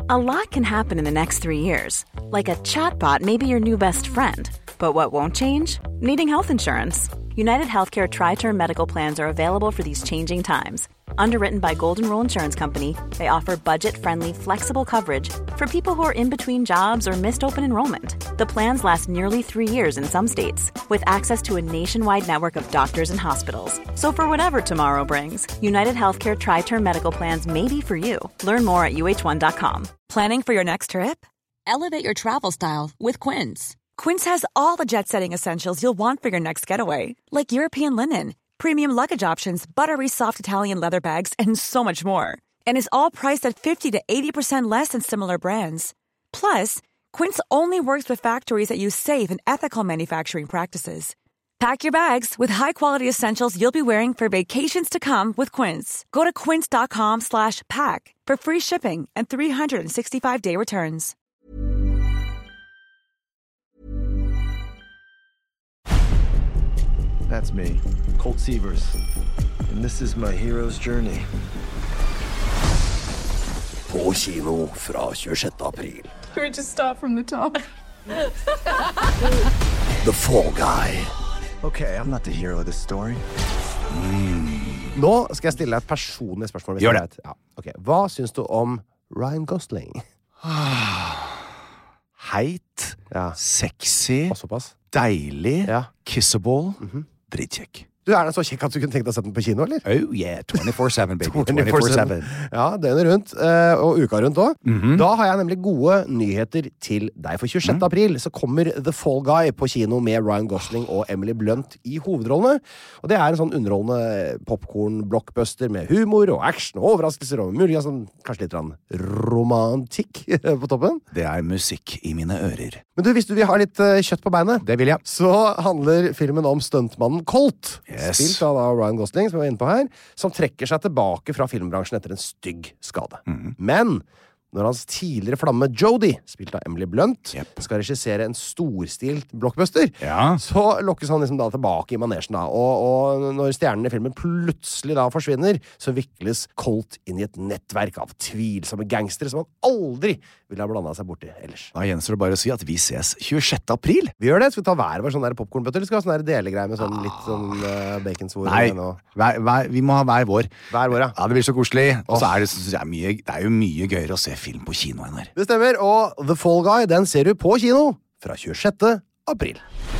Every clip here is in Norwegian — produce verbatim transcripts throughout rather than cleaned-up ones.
A lot can happen in the next three years. Like a chatbot may be your new best friend. But what won't change? Needing health insurance. United Healthcare Tri-Term Medical Plans are available for these changing times. Underwritten by Golden Rule Insurance Company, they offer budget-friendly, flexible coverage for people who are in between jobs or missed open enrollment. The plans last nearly three years in some states, with access to a nationwide network of doctors and hospitals. So for whatever tomorrow brings, United Healthcare Tri-Term Medical Plans may be for you. Learn more at U H one dot com. Planning for your next trip? Elevate your travel style with Quince. Quince has all the jet-setting essentials you'll want for your next getaway, like European linen, premium luggage options, buttery soft Italian leather bags, and so much more. And is all priced at fifty to eighty percent less than similar brands. Plus, Quince only works with factories that use safe and ethical manufacturing practices. Pack your bags with high-quality essentials you'll be wearing for vacations to come with Quince. Go to quince.com slash pack for free shipping and three sixty-five day returns. That's me, Colt Sievers, and this is my hero's journey. På kino fra tjuesjette april. Can we just start from the top? The Fall Guy. Okay, I'm not the hero of this story. Mm. Nå skal jeg stille deg et personlig spørsmål. Gjør det. Ja, okay. Hva syns du om Ryan Gosling? Heit, ja. Sexy, deilig, ja. Kissable, mm-hmm. Dritkjekk. Du er den så kjekk at du kunne tenkt deg å sette den på kino, eller? Oh yeah, twenty-four seven, baby. twenty-four seven. Ja, døgnet rundt, og uka rundt også. Mm-hmm. Da har jeg nemlig gode nyheter til deg. For tjuesjette mm. april så kommer The Fall Guy på kino med Ryan Gosling og Emily Blunt i hovedrollene. Og det er en sånn underholdende popcorn-blockbuster med humor og action og overraskelser og mulig sånn, kanskje litt romantikk på toppen. Det er musikk i mine ører. Men du, hvis du vil ha litt kjøtt på beinet, det vil jeg. Så handler filmen om stuntmannen Colt. Yes. Spilt av Ryan Gosling, som vi var inne på her, som trekker seg tilbake fra filmbransjen etter en stygg skade. Mm. Men når hans tidligere flamme Jodie, spilt av Emily Blunt, yep. skal regissere en storstilt blockbuster, ja. så lokkes han liksom da tilbake i manesjen da. Og, og når stjernen i filmen plutselig da forsvinner, så vikles Colt inn i et nettverk av tvilsomme gangstere som han aldri ville ha blandet seg borti ellers. Da gjenstår det bare å si at vi ses tjuesjette april. Vi gjør det. Skal vi ta hver vår sånn der popcornbøtter, eller skal vi ha sånn der delegreier med sånn litt sånn uh, baconsvor? Nei, hver, hver, vi må ha hver vår. Hver vår, ja. Ja, det blir så koselig. Og så er det, det, er mye, det er jo mye gøyere å se film på kinoen her. Det stemmer, og The Fall Guy, den ser du på kino fra tjuesjette april.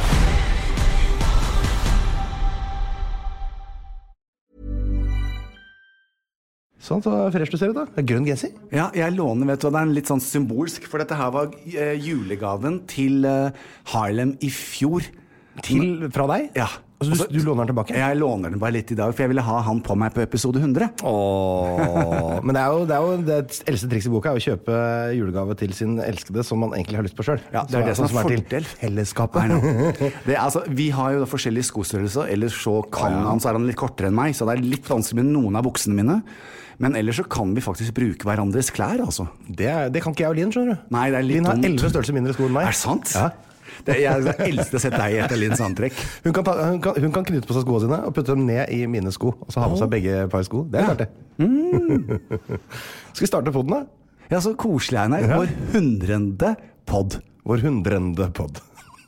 Sånn, så fresh du ser ut da. Det er grønn genser. Ja, jeg låner, vet du, det er en litt sånn symbolsk, for dette her var uh, julegaven til uh, Harlem i fjor. Til, fra deg? Ja. Altså, du, du låner den tilbake? Jeg låner den bare litt i dag, for jeg ville ha han på meg på episode hundre. Åh, men det er jo det, er jo det eldste triks i boka er å kjøpe julegave til sin elskede som man egentlig har lyst på selv. Ja, det er det som er, som er fordel. Fellesskapet. Det er, altså, vi har jo forskjellige skostørrelser, ellers så kan han, så er han litt kortere enn meg, så det er litt vanskelig med noen av buksene mine. Men ellers så kan vi faktisk bruke hverandres klær, altså. Det, det kan ikke jeg og Linn, skjønner du. Nei, det er litt Linn har dumt. elleve størrelser mindre sko enn meg. Er det sant? Ja. Det, jeg er eldste sett deg etter Linns antrekk. Hun kan, ta, hun, kan, hun kan knytte på seg skoene sine og putte dem ned i mine sko, og så ha på seg begge par sko. Det er klart det. Mm. Skal vi starte podden da? Ja, så koselig er den her. Vår hundrende podd. Vår hundrende podd.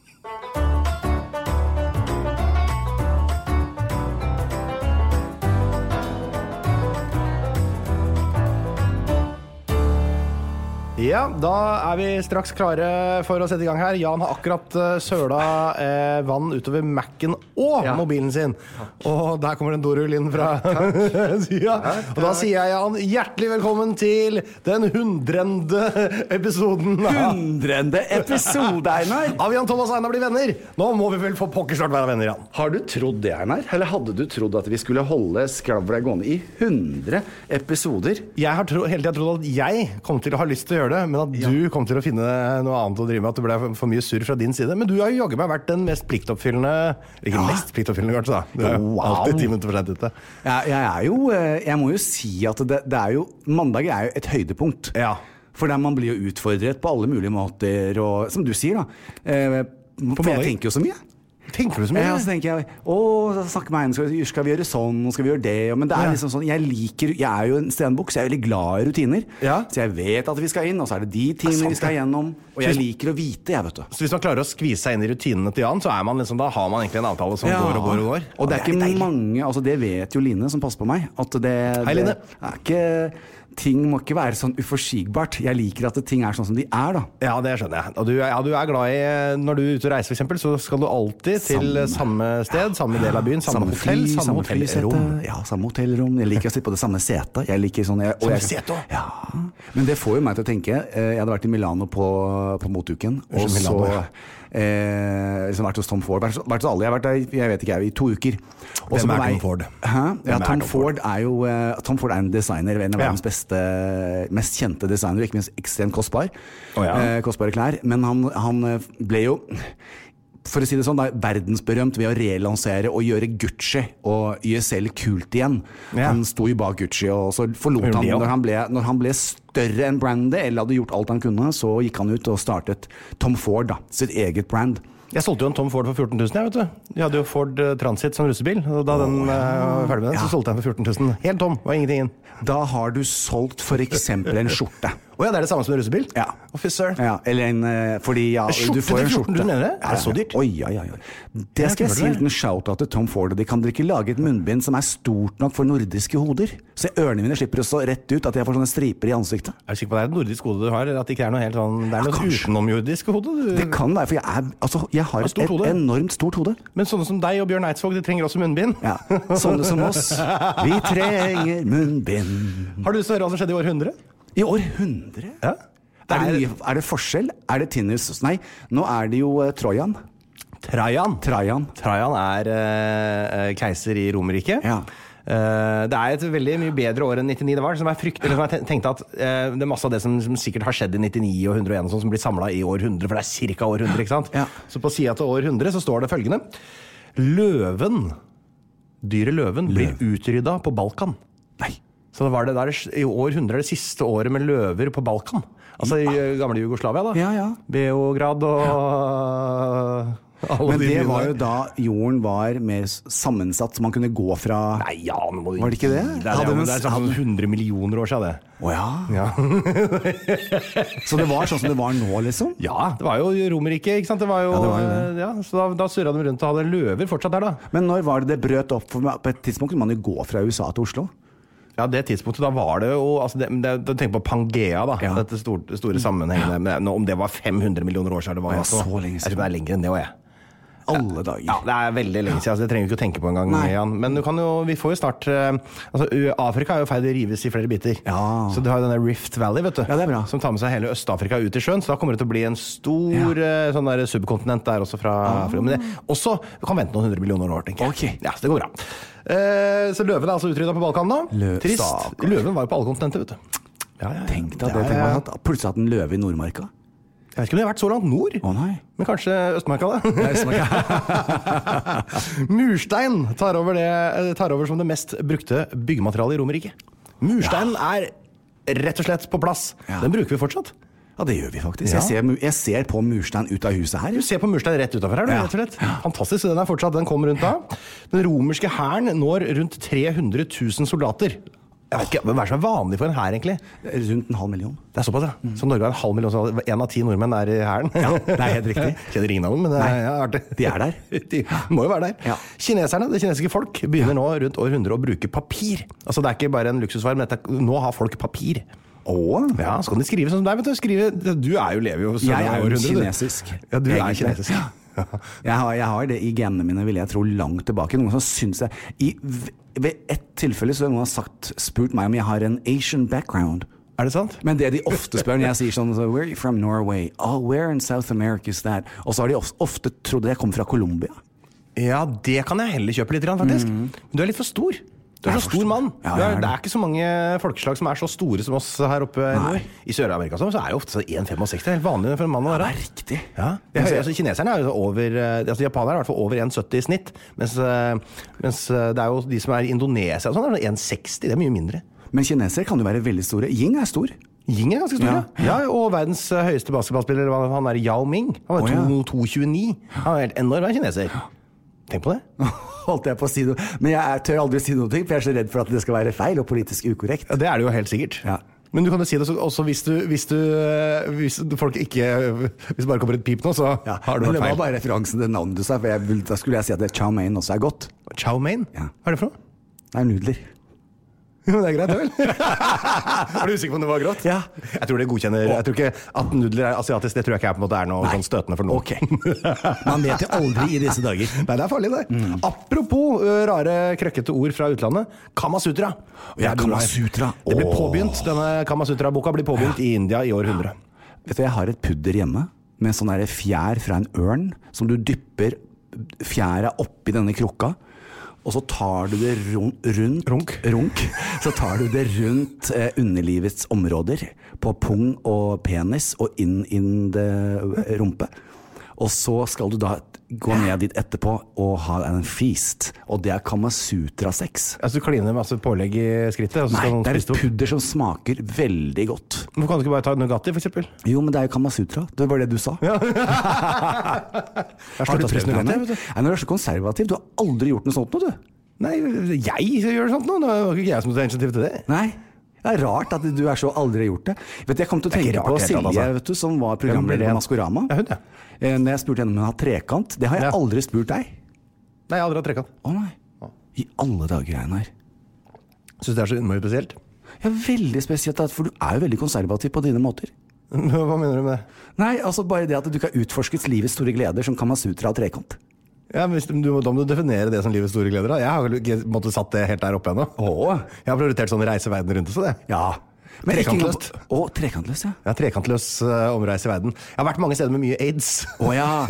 Ja, da er vi straks klare for å sette i gang her. Jan har akkurat uh, søla eh, vann utover Mac'en og ja. mobilen sin. Og der kommer en dorull inn fra ja. Og da sier jeg, Jan, hjertelig velkommen til den hundrende episoden. Hundrende episode, Einar! Av Jan Thomas og Einar blir venner. Nå må vi vel få pokker snart være venner, Jan. Har du trodd det, Einar? Eller hadde du trodd at vi skulle holde skravla gående i hundre episoder? Jeg har tro, hele tiden trodd at jeg kom til å ha lyst til å gjøre det, men at ja. du kom til å finne noe annet å drive med, at det ble for mye surr fra din side. Men du har jo jogget meg vært den mest pliktoppfyllende, ikke ja. mest pliktoppfyllende kanskje da. Du er wow. alltid ti minutter for sent ute. Ja, jeg er jo, jeg må jo si at det, det er jo, mandag er jo et høydepunkt. Ja. For der man blir jo utfordret på alle mulige måter, og som du sier da, eh, for jeg tenker jo så mye. tenker du så mye? Ja, så tenker jeg, åh, snakker med henne, skal, vi- skal vi gjøre sånn, skal vi gjøre det? Men det er Ja. liksom sånn, jeg liker, jeg er jo en stenbukk, så jeg er veldig glad i rutiner. Ja. Så jeg vet at vi skal inn, og så er det de tingene sant, vi skal det. gjennom. Og jeg liker å vite, jeg, vet du. Så hvis man klarer å skvise seg inn i rutinene til Jan, så er man liksom, da har man egentlig en avtale som går og går og går. Og det er ikke mange, altså det vet jo Line som passer på meg, at det, Hei, Line. det er ikke, ting må ikke være sånn uforsigbart. Jeg liker at ting er sånn som de er, da. Ja, det skjønner jeg. Og du, ja, du er glad i, når du er ute og reiser for eksempel, så skal du alltid til Samme. samme sted, samme del av byen, samme, hotell, fly, samme flysete. hotellrom. Ja, samme hotellrom. Jeg liker å sitte på det samme setet. Jeg liker sånn jeg, og Samme jeg- sete også? Ja. Men det får jo meg til å tenke. eh, Jeg hadde vært i Milano på, på motuken, og Unnskyld, så Milano, ja. eh, liksom vært hos Tom Ford. Vært, vært hos alle. Jeg har vært der, jeg vet ikke, jeg, i to uker. Og så Hvem på er vei- Tom Ford? Hæ? Ja, Hvem er Tom Tom Ford er jo eh, Tom Ford er en designer, en av Ja. verdens beste, mest kjente designere, ikke minst ekstremt kostbar. Å, ja. eh, kostbare klær. Men han, han eh, ble jo, for å si det sånn, da, verdensberømt ved å relansere og gjøre Gucci og Y S L kult igjen. Ja. Han sto jo bak Gucci, og så forlot Gjorde han det også. når han, ble, når han ble større enn brandet, eller hadde gjort alt han kunne, så gikk han ut og startet Tom Ford, da, sitt eget brand. Jeg solgte jo en Tom Ford for fjorten tusen, jeg, vet du. De hadde jo Ford eh, Transit som russebil, og da den eh, var ferdig med den, så solgte jeg den for fjorten tusen. Helt tom, var ingenting inn. Da har du solgt for eksempel en skjorte. Åja, det er det samme som en russebil? Ja. Å, fy søren. Ja, eller en, eh, fordi ja, En skjorte du får en til skjorte. fjorten tusen, mener du? Ja, Er det så dyrt? Oi, ja, ja, ja. Det Ja, skal jeg kult, si en det. liten shout-out til Tom Ford. De kan dere ikke lage et munnbind som er stort nok for nordiske hoder? Så ørene mine slipper å stå rett ut, at jeg får sånne striper i ansiktet. Er du sikker på at det er et nordisk hode du har, eller at det ikke er noe helt sånn, det er Ja, noe kanskje. utenomjordisk hode? Du. Det kan være, for jeg, er, altså, jeg har Har et, stort et hode. enormt stort hode. Men sånne som deg og Bjørn Eidsvåg, de trenger også munnbind. Ja, sånne som oss. Vi trenger munnbind. Har du lyst til å høre hva som skjedde i århundre? I århundre? Ja. Er det, mye, er det forskjell? Er det Tinnitus? Nei, nå er det jo uh, Trojan. Trajan. Trajan. Trajan er eh, keiser i Romerriket. Ja. Eh, det er et veldig mye bedre år enn nittini det var, som jeg fryktelig, som jeg ten- tenkte at eh, det er masse av det som, som sikkert har skjedd i nittini og hundre og en og sånn, som blir samlet i århundre, for det er cirka århundre, ikke sant? Ja. Så på siden til århundre så står det følgende: Løven, dyret løven, blir utrydda på Balkan. Nei. Så da var det, da er det, i århundre er det siste året med løver på Balkan. Altså i eh, gamle Jugoslavia da. Ja, ja. Beograd og alle Men de det byene var der. jo da jorden var mer s- sammensatt, så man kunne gå fra Nei, ja, nå må du Var det ikke det? Det er, Hadde det, den- er sånn hundre millioner år siden det. Å ja. Ja. Så det var sånn som det var nå, liksom? Ja, det var jo Romerriket, ikke sant? Det var jo, Ja, det var jo eh, ja, så da, da surret de rundt og hadde løver fortsatt der da. Men når var det det brøt opp? For på et tidspunkt kunne man jo gå fra U S A til Oslo. Ja, det tidspunktet, da var det jo, altså det, det, da tenk på Pangea da, Ja. dette store, store sammenhengene, men om det var fem hundre millioner år siden det var, Ja, altså, så lenge jeg tror siden. det er lenger enn det også, jeg. Alle dager. Ja, det er veldig lenge siden, altså det trenger vi ikke å tenke på en gang, Nei. Jan. Men du kan jo, vi får jo snart, eh, altså U- Afrika er jo ferdig å rives i flere biter. Ja. Så du har jo denne Rift Valley, vet du. Ja, det er bra. Som tar med seg hele Øst-Afrika ut i sjøen, så da kommer det til å bli en stor eh, sånn der subkontinent der også fra Afrika. Men det, også, du kan vente noen hundre millioner år, tenker jeg. Ok. Ja, så det går bra. Eh, så løven er altså utrydda på Balkan da. Lø- Trist. Stakkars. Løven var jo på alle kontinenter, vet du. Ja, ja, ja. Tenk deg det. Ja, Tenk ja, ja. meg at plutselig hatt en løve i Nordmarka. Jeg vet ikke om de har vært så langt nord, Å nei. men kanskje Østmarka da. Murstein tar over, det, tar over som det mest brukte byggematerialet i Romerriket. Murstein er rett og slett på plass. Ja. Den bruker vi fortsatt. Ja, det gjør vi faktisk. Ja. Jeg, ser, mu- jeg ser på murstein ut av huset her. Du ser på murstein rett utenfor her, du, Ja. rett og slett. Fantastisk, så den er fortsatt, den kom rundt da. Den romerske hæren når rundt tre hundre tusen soldater. Jeg vet ikke, hva er det som er vanlig for en hær egentlig? Rundt en halv million. Det er såpass, ja. Så Norge har en halv million, så en av ti nordmenn er i hæren. Ja, det er helt riktig. Kjenner ingen av dem, men det er ja, artig. De er der. De må jo være der. Ja. Kineserne, det kinesiske folk, begynner nå rundt århundre å bruke papir. Altså det er ikke bare en luksusvare, men dette, nå har folk papir. Åh. Ja, så kan de skrive sånn som deg, vet du. Skrive, du er jo, lever jo så Jeg er jo århundre, du. kinesisk. Ja, du er Egentlig. kinesisk. Jeg har, jeg har det i genene mine, vil jeg tro, langt tilbake. Noen som syns jeg i, Ved ett tilfelle så har noen sagt, spurt meg om jeg har en Asian background. Er det sant? Men det de ofte spør når jeg sier sånn so, Where are you from Norway? Oh, where in South America is that? Og så har de ofte, ofte trodd jeg kom fra Colombia. Ja, det kan jeg heller kjøpe litt, faktisk. Men du er litt for stor. Du er Jeg så er for stor stor. mann. Ja, Du jeg er, er det. det er ikke så mange folkeslag som er så store som oss her oppe i Nei. nord. I Sør-Amerika så er det jo ofte så en komma femseks. Det er helt vanlig for en mann å være. Det er riktig. Ja. Jeg, altså, kineserne er jo over eh, altså, Japanerne er i hvert fall over en komma sytti i snitt. Mens, eh, mens eh, det er jo de som er i Indonesia og sånn, er en komma seksti. Det er mye mindre. Men kinesere kan jo være veldig store. Ying er stor. Ying er ganske stor, ja. Ja. ja. Og verdens eh, høyeste basketballspiller, han er Yao Ming. Han var Å, ja. to komma tjueni. Han er helt enorm, han er kineser. Tenk på det. Holdt jeg på å si noe. Men jeg tør aldri si noe, for jeg er så redd for at det skal være feil og politisk ukorrekt. Ja, det er det jo helt sikkert. Ja. Men du kan jo si det også hvis du, hvis du hvis folk ikke hvis det bare kommer et pip nå, så Ja. har du Men vært det var feil. bare referansen til navnet du sa, for jeg, da skulle jeg si at det chow mein også er godt. Chow mein? Ja. Hva er det for noe? Det er nudler. Jo, det er greit, det vel? Er du usikker på om det var grått? Ja. Jeg tror det godkjenner. Jeg tror ikke at nudler er asiatisk. Det tror jeg ikke er på en måte er noe sånn støtende for noen. Ok. Man vet jo aldri i disse dager. Nei, det er farlig det. Mm. Apropos uh, rare, krøkkete ord fra utlandet. Kamasutra. Ja, Kamasutra. Det ble Åh. påbegynt. Denne Kamasutra-boka blir påbegynt i India i år hundre. Vet du, jeg har et pudder hjemme med sånn der fjær fra en ørn som du dypper fjæra oppi denne krukka. Og så tar du det rundt, rundt Runk. runk, så tar du det rundt eh, underlivets områder, på pung og penis, og inn inn det eh, rumpe. Og så skal du da gå ned dit etterpå og ha en feast, og det er Kamasutra-sex. Altså, du kliner masse pålegg i skrittet, og så Nei, skal noen det er spise et det opp. pudder som smaker veldig godt. Hvorfor kan du ikke bare ta Nugatti, for eksempel? Jo, men det er jo Kamasutra. Det var det du sa. Ja. Har sluttet du å spise prøvd Nugatti, det? vet du. Nei, når du er så konservativ, du har aldri gjort noe sånt nå, du. Nei, jeg gjør sånt nå. Det var ikke jeg som tar initiativ til det. Nei, det er rart at du er så aldri har gjort det. Vet du, jeg kom til å Det er tenke ikke på rart helt Silje, tatt, altså. vet du, som var programleder Ja, på men- Maskorama. Ja, hun, ja. Eh, Når jeg spurte henne om hun har trekant, det har jeg Ja. aldri spurt deg. Nei, jeg har aldri hatt trekant. Å nei, i alle dager, Einar. Syns det er så innmari spesielt. Ja, veldig spesielt, at- for du er jo veldig konservativ på dine måter. Hva mener du med det? Nei, altså bare det at du kan utforske livets store gleder som Kamasutra og trekant. Ja, men hvis du, Da må du definere det som livets store gleder. Da. Jeg har vel ikke måtte, satt det helt der oppe ennå. Åh. Jeg har prioritert sånn reise verden rundt også, det. Ja. Men ikke engang Trekantløst. på- Å, trekantløst, ja. Jeg har trekantløs uh, omreise i verden. Jeg har vært mange steder med mye aids. Å ja.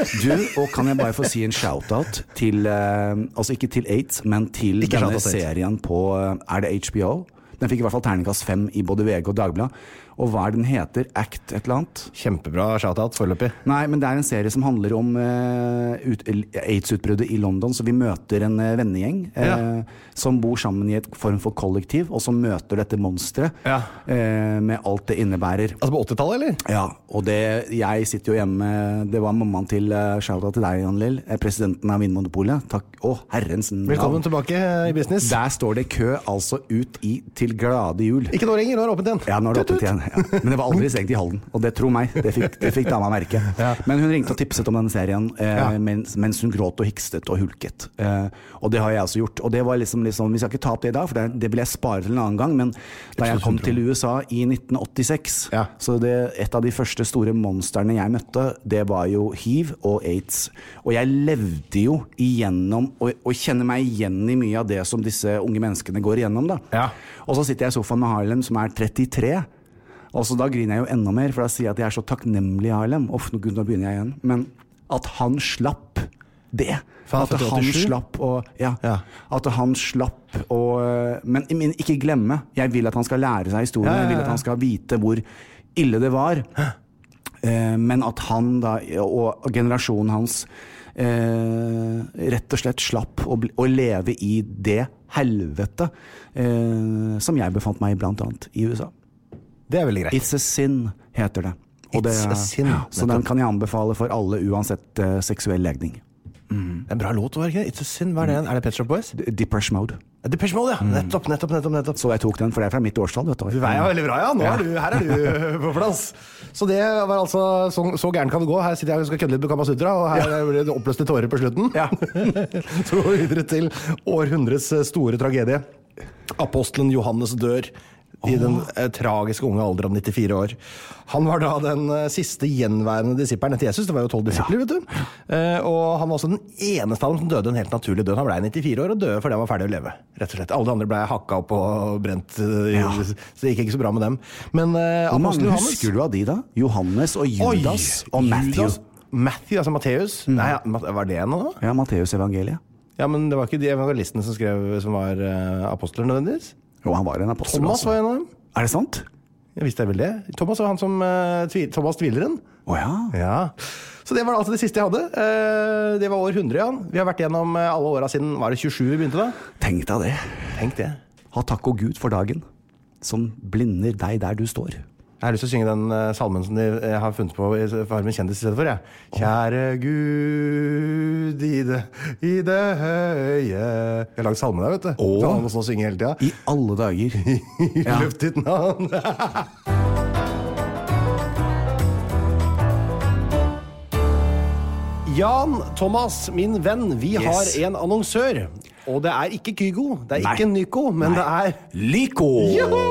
Du, og kan jeg bare få si en shout-out til eh, altså ikke til AIDS, men til Ikke denne shout-out til AIDS. serien på eh, Er det H B O? Den fikk i hvert fall terningkast fem i både V G og Dagbladet. Og hva er den heter? Act et eller annet? Kjempebra shout-out foreløpig. Nei, men det er en serie som handler om eh, ut- AIDS-utbruddet i London, så vi møter en eh, vennegjeng eh, Ja. som bor sammen i et form for kollektiv, og som møter dette monsteret Ja. eh, med alt det innebærer. Altså på åttitallet, eller? Ja, og det, jeg sitter jo hjemme. Det var mammaen til uh, Shoutout til deg, Jan Lill, eh, presidenten av Vinmonopolet. Takk, å herrens navn. Velkommen tilbake eh, i business. Der står det kø altså ut i til glade jul. Ikke nå lenger, nå er det åpent igjen. Ja, nå er det Tut, åpent tut. igjen. Ja. Men det var aldri stengt i Halden, og det tro meg, det fikk, det fikk dama merke. Ja. Men hun ringte og tipset om denne serien eh, Ja. mens, mens hun gråt og hikstet og hulket. Eh, og det har jeg også gjort. Og det var liksom, liksom vi skal ikke ta opp det i dag, for det, det vil jeg spare til en annen gang, men da jeg kom til U S A i nitten åttiseks, Ja. så det, et av de første store monsterne jeg møtte, det var jo hiv og AIDS. Og jeg levde jo igjennom, og, og kjenner meg igjen i mye av det som disse unge menneskene går igjennom da. Ja. Og så sitter jeg i sofaen med Harlem, som er trettitre, og så da griner jeg jo enda mer, for da sier jeg at jeg er så takknemlig i Harlem. Uff, nå nå begynner jeg igjen. Men at han slapp det. For han er At født i han åttisju? slapp å ja, Ja. At han slapp å men, men ikke glemme. Jeg vil at han skal lære seg historien. Ja, ja, ja. Jeg vil at han skal vite hvor ille det var. Eh, men at han da, og, og generasjonen hans, eh, rett og slett slapp å, bli, å leve i det helvete eh, som jeg befant meg i, blant annet i U S A. Det er veldig greit. It's a sin, heter det. Og det It's a sin, ja, så den nettopp. kan jeg anbefale for alle, uansett uh, seksuell legning. Det er en bra låt, var det ikke? It's a sin. Hva er det? Er det Pet Shop Boys? D- Depeche Mode. Depeche Mode, ja. Nettopp, nettopp, nettopp. nettopp. Så jeg tok den, for det er fra mitt årstall, vet du. Du er jo veldig bra, ja. Nå Ja. er du, her er du på plass. Så det var altså Så, så gæren kan det gå. Her sitter jeg og skal kødde litt med Kamasutra, og her blir det oppløste tårer på slutten. Ja. Så går vi videre til århundrets store tragedie. Apostelen Johannes dør i den eh, tragiske unge alder av nittifire år. Han var da den eh, siste gjenværende disippelen etter Jesus. Det var jo tolv disipler, vet du. Eh, og han var også den eneste av dem som døde en helt naturlig død. Han ble nittifire år og døde fordi han var ferdig å leve, rett og slett. Alle de andre ble hakka opp og brent, eh, Ja. så det gikk ikke så bra med dem. Men eh, Hvor mange apostelen Johannes husker du av de da? Johannes og Judas Oi, og Matthew. Judas. Matthew, altså Matteus. Nei, ja, Mat- var det noe? Ja, Matteus evangeliet. Ja, men det var ikke de evangelistene som skrev som var uh, apostler nødvendigvis. Jo, han var en apostel. Thomas altså. var en av dem. Er det sant? Jeg visste jeg vel det. Thomas var han som uh, tvil, Thomas Tvileren. Å ja. Ja. Så det var altså det siste jeg hadde. Uh, det var år hundre, Jan. Vi har vært gjennom uh, alle åra siden var det tjuesju vi begynte da. Tenk deg det. Tenk det. Ha takk og Gud for dagen, som blinder deg der du står. Jeg har lyst til å synge den uh, salmen som de uh, har funnet på i Farmen kjendis i stedet for, jeg. Ja. Kjære Gud i det, i det høye. Jeg har lagd salmen der, vet du. Åh. Så han må sånn synge hele tida. I alle dager. Ja. Løft ditt navn. Jan Thomas, min venn, vi yes. har en annonsør. Og det er ikke Kygo, det er Nei. ikke Nyko, men Nei. det er Lyko! Joho!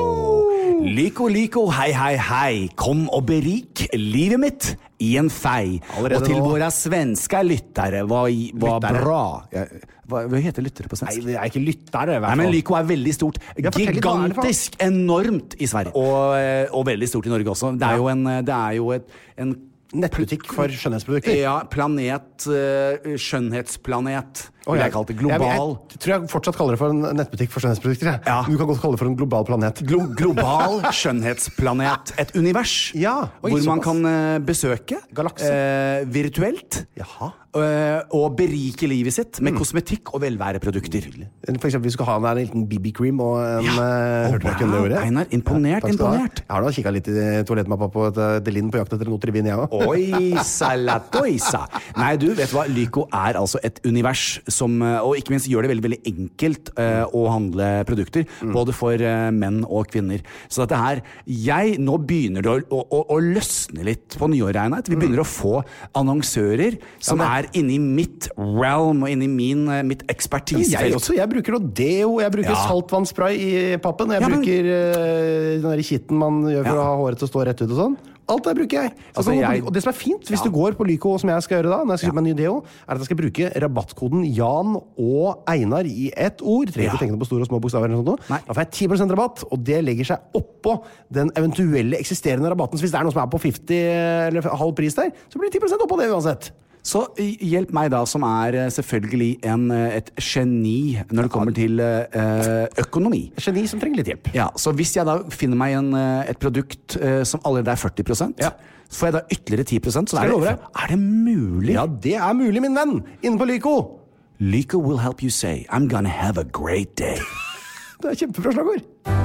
Lyko, Lyko, hei, hei, hei. Kom og berik livet mitt i en fei. Allerede og til nå. Våre svenske lyttere var, var lyttere. Bra. Ja, hva, hva heter lyttere på svensk? Nei, det er ikke lyttere. Nei, men Lyko er veldig stort. Ja, gigantisk, enormt i Sverige. Og, og veldig stort i Norge også. Det er jo en, det er jo et, en nettbutikk for skjønnhetsprodukter. Ja, planet, uh, skjønnhetsplanet, vil jeg kalle det, global. Jeg, jeg, jeg tror jeg fortsatt kaller det for en nettbutikk for skjønnhetsprodukter. Ja. Du kan godt kalle det for en global planet. Glo global skjønnhetsplanet. Et univers ja, oi, hvor man kan uh, besøke uh, virtuelt. Jaha. Uh, og berike livet sitt med mm. kosmetikk og velværeprodukter. For eksempel hvis du skal ha en liten B B cream og en ja. uh, hørte du ikke det ordet? Einar, imponert, ja, imponert. Jeg har da kikket litt i toalettmappa på et uh, Delin på jakt etter en Otrivin, jeg også. Oi, salatoisa. Nei, du, vet du hva? Lyko er altså et univers som, og ikke minst gjør det veldig, veldig enkelt uh, å handle produkter, mm. både for uh, menn og kvinner. Så dette her, jeg, nå begynner det å, å, å, å løsne litt på nyåret, Einar. Vi begynner mm. å få annonsører som ja, er inni mitt realm og inni min, mitt ekspertise. Jeg også, jeg bruker noe deo, jeg bruker ja. saltvannsspray i pappen, jeg ja, men... bruker uh, den der kitten man gjør for ja. å ha håret til å stå rett ut og sånn. Alt det bruker jeg. Altså, jeg... Og det som er fint, hvis ja. du går på Lyko, som jeg skal gjøre da, når jeg skal kjøpe meg en ny deo, er at jeg skal bruke rabattkoden Jan og Einar i ett ord. Trenger ikke ja. tenke på store og små bokstaver eller noe sånt. Da får jeg ti prosent rabatt, og det legger seg oppå den eventuelle eksisterende rabatten. Så hvis det er noe som er på femti eller halv pris der, så blir det ti prosent oppå det uansett. Så hjelp meg da, som er selvfølgelig en, et geni når det kommer til uh, økonomi. Et geni som trenger litt hjelp. Ja, så hvis jeg da finner meg en, et produkt uh, som allerede er førti prosent, ja. så får jeg da ytterligere ti prosent. Så er det, er det mulig? Ja, det er mulig, min venn. Inne på Lyko. Lyko will help you say, I'm gonna have a great day. Det er kjempebra slagord.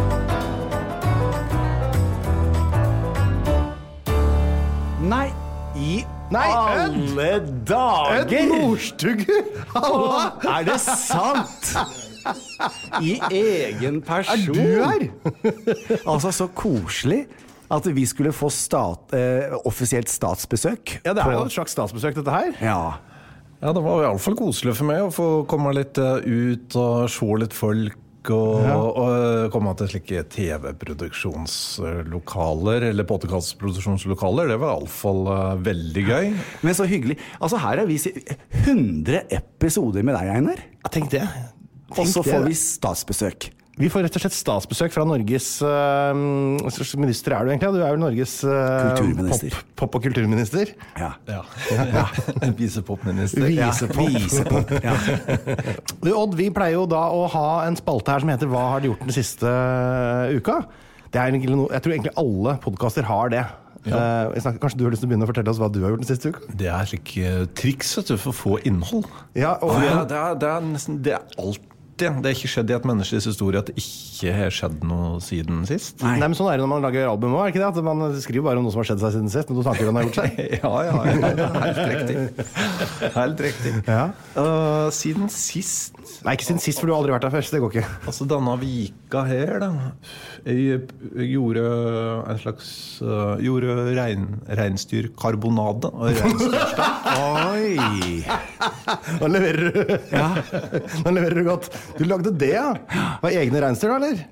Nei, i Nei, alle dager! Et nordstugge! Er det sant? I egen person. Er du her? Altså, så koselig at vi skulle få stat, eh, offisielt statsbesøk. Ja, det er jo et slags statsbesøk, dette her. Ja. Ja, det var i alle fall koselig for meg å få komme litt ut og se litt folk. Og, ja. og komme til slike T V-produksjonslokaler eller podcastproduksjonslokaler. Det var i alle fall uh, veldig gøy. Men så hyggelig. Altså her er vi hundre episoder med deg, Einar. Ja, tenk det. Tenk og så får vi statsbesøk. Vi får rett og slett statsbesøk fra Norges uh, minister er du egentlig? Du er jo Norges uh, kulturminister. Pop, pop- og kulturminister. Ja. Ja. ja. Visepopminister. Visepop. Ja. Visepop. Ja. Du, Odd, vi pleier jo da å ha en spalte her som heter Hva har de gjort den siste uka? Det er egentlig noe, jeg tror egentlig alle podcaster har det. Ja. Uh, snakker, kanskje du har lyst til å begynne å fortelle oss hva du har gjort den siste uka? Det er slik uh, triks vet du, for å få innhold. Ja, og, og det, er, det, er, det er nesten det er alt. Det har ikke skjedd i et menneskes historie at det ikke har skjedd noe siden sist. Nei, Nei men sånn er det når man lager album også, er ikke det? At man skriver bare om noe som har skjedd seg siden sist, men du snakker om det har gjort seg. ja, ja, ja, helt riktig. Helt riktig. Ja. Uh, siden sist... Nei, ikke siden sist, for du har aldri vært der først, det går ikke. Altså, denne vika her, da. Jeg, jeg gjorde en slags... Uh, gjorde rein, reinsdyrkarbonade og reinsdyrsteik. Oi! Nå leverer du. Ja. Nå leverer du godt. Du lagde det, ja? Var egne reinsdyr, da, eller?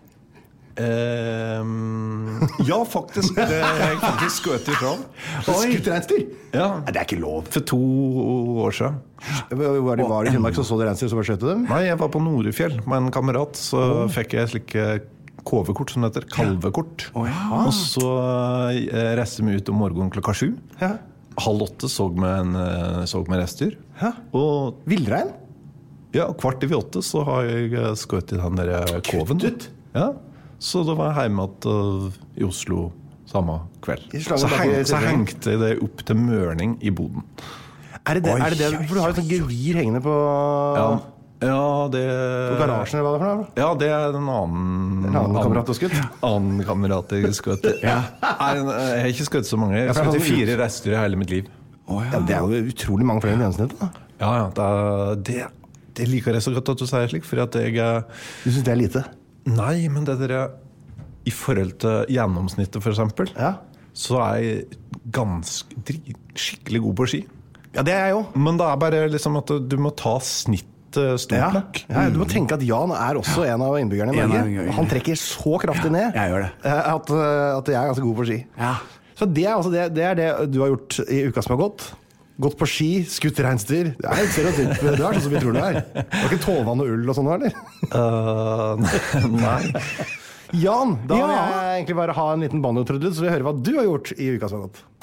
Um, ja, faktisk. Det har jeg faktisk skjøt ifra. Skutt reinsdyr? Ja. Nei, det er ikke lov. For to år siden. Var det i Finnmark så så du reinsdyr som var skjøtet dem? Nei, jeg var på Norefjell med en kamerat. Så oh. fikk jeg slike K-kort som heter kalvekort. Oh, ja. Og så uh, reiste vi ut om morgenen klokka sju. Ja. Halv åtte så med en så med reinsdyr. Ja. Og villrein? Ja, kvart i åtte så har jeg skutt i den der koven. Kuttet? Ja, så da var jeg hjemme at, uh, i Oslo samme kveld. Så, heng, så hengte jeg det opp til mørning i boden. Er det det? Er det det? For du har jo sånn gevir hengende på... Ja, Ja, det... På garasjen, eller hva det er for noe? Ja, det er en annen... En annen kamerat du har skutt? Annen kamerat jeg har skutt. Ja. Nei, jeg har ikke skutt så mange. Jeg har skutt i fire reisedyr i hele mitt liv. Oh, ja. Ja, det er jo utrolig mange flere enn gjennomsnitt, da. Ja, ja, det, er, det, det liker jeg så godt at du sier slik, for at jeg... Du synes det er lite? Nei, men det der... I forhold til gjennomsnittet, for eksempel, ja. Så er jeg ganske skikkelig god på ski. Ja, det er jeg jo. Men det er bare liksom at du må ta snitt stort ja. nok. Ja, du må tenke at Jan er også en av innbyggerne i Norge. Han trekker så kraftig ned jeg gjør det. At, at jeg er ganske god på ski. Ja. Så det er, altså det, det er det du har gjort i uka som har gått. Gått på ski, skutt reinsdyr. Det er helt stereotyp. Du er sånn som vi tror du er. Det var ikke tåvann og ull og sånn, eller? Uh, nei. Jan, da ja. vil jeg egentlig bare ha en liten bandotrudelutt, så vi hører hva du har gjort i uka som har gått.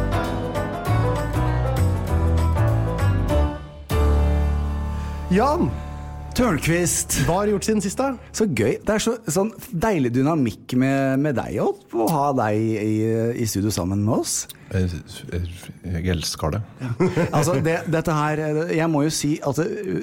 Jan! Tørnqvist. Hva har du gjort siden sist da? Så gøy. Det er så, sånn deilig dynamikk med, med deg og å ha deg i, i studio sammen med oss. Jeg, jeg, jeg elsker det. Ja. Altså, det, dette her, jeg må jo si at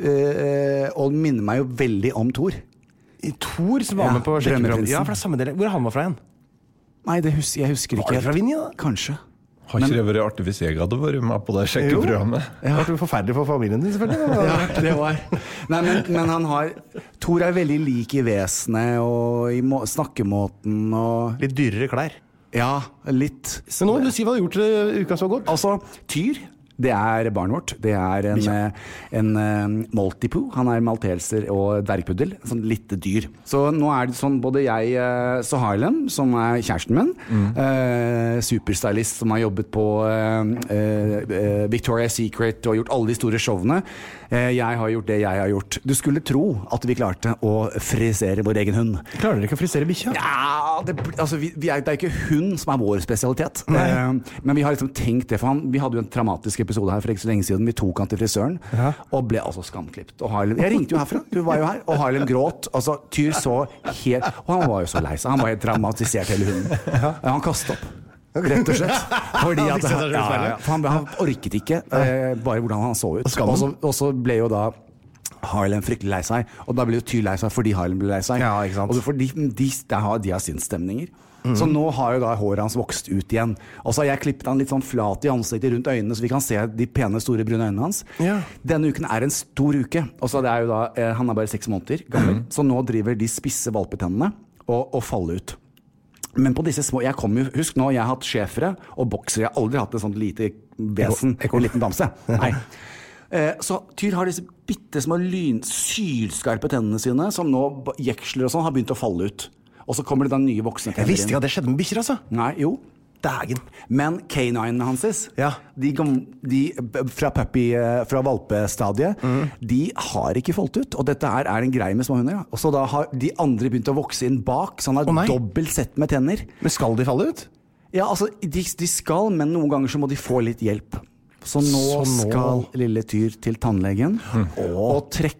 uh, Odd minner meg jo veldig om Thor. I Thor som var ja, med på Sjekkeprogram. Ja, for det er samme del. Hvor er han var fra igjen? Nei, det hus jeg husker ikke. Var det fra Vinje da? Kanskje. Har ikke det vært artig hvis jeg hadde vært med på det sjekkeprogrammet? Jo, det har vært forferdelig for familien din, selvfølgelig. Ja, det var. Nei, men, men han har... Thor er veldig lik i vesenet og i må, snakkemåten og... Litt dyrere klær. Ja, litt. Men nå må du si hva du har gjort i uka så godt. Altså, Tyr, det er barnet vårt. Det er en, en, en Maltipoo. Han er malteser og dvergpuddel. Sånn litt dyr. Så nå er det sånn, både jeg, så Harlem, som er kjæresten min, mm. eh, superstylist som har jobbet på eh, eh, Victoria's Secret og gjort alle de store showene. Eh, jeg har gjort det jeg har gjort. Du skulle tro at vi klarte å frisere vår egen hund. Klarer dere ikke å frisere bikkja? Ja, det, altså, vi, vi er, det er ikke hund som er vår spesialitet. Eh, men vi har liksom tenkt det, for han, vi hadde jo en traumatisk episode her for ikke så lenge siden. Vi tok han til frisøren ja. Og ble altså skamklipt. Og Harlem, jeg ringte jo herfra, du var jo her, og Harlem gråt. Altså, Tyr så helt... Og han var jo så lei seg. Han var helt dramatisert, hele hunden. Ja. Han kastet opp. Rett og slett. Fordi at han, ja, ja, for han, han orket ikke eh, bare hvordan han så ut. Og så, og så ble jo da Harlem fryktelig lei seg. Og da ble jo Tyr lei seg fordi Harlem ble lei seg. Ja, ikke sant? Og fordi de, de, de, har, de har sinnsstemninger. Mm. Så nå har jo da håret hans vokst ut igjen. Og så har jeg klippet han litt sånn flat i ansiktet rundt øynene, så vi kan se de pene, store, brune øynene hans. Ja. Denne uken er en stor uke. Og så det er jo da, eh, han er bare seks måneder gammel. Mm. Så nå driver de spisse valpetennene og, og faller ut. Men på disse små, jeg kommer jo, husk nå, jeg har hatt schæfere og boksere. Jeg har aldri hatt et sånt lite vesen, en liten bamse. Nei. Eh, så Tyr har disse bittesmå lyn, sylskarpe tennene sine, som nå jeksler og sånn har begynt å falle ut. Og så kommer det da nye voksne tenner inn. Jeg visste ikke at det skjedde med bikkjer, altså. Nei, jo. Dagen. Men caninene hanses, ja. de, de fra puppy, fra valpestadiet, mm. de har ikke falt ut. Og dette her er en greie med småhunder. Ja. Og så da har de andre begynt å vokse inn bak, så han har oh, dobbelt sett med tenner. Men skal de falle ut? Ja, altså, de, de skal, men noen ganger så må de få litt hjelp. Så nå, så nå... skal lille Tyr til tannlegen mm. og trekke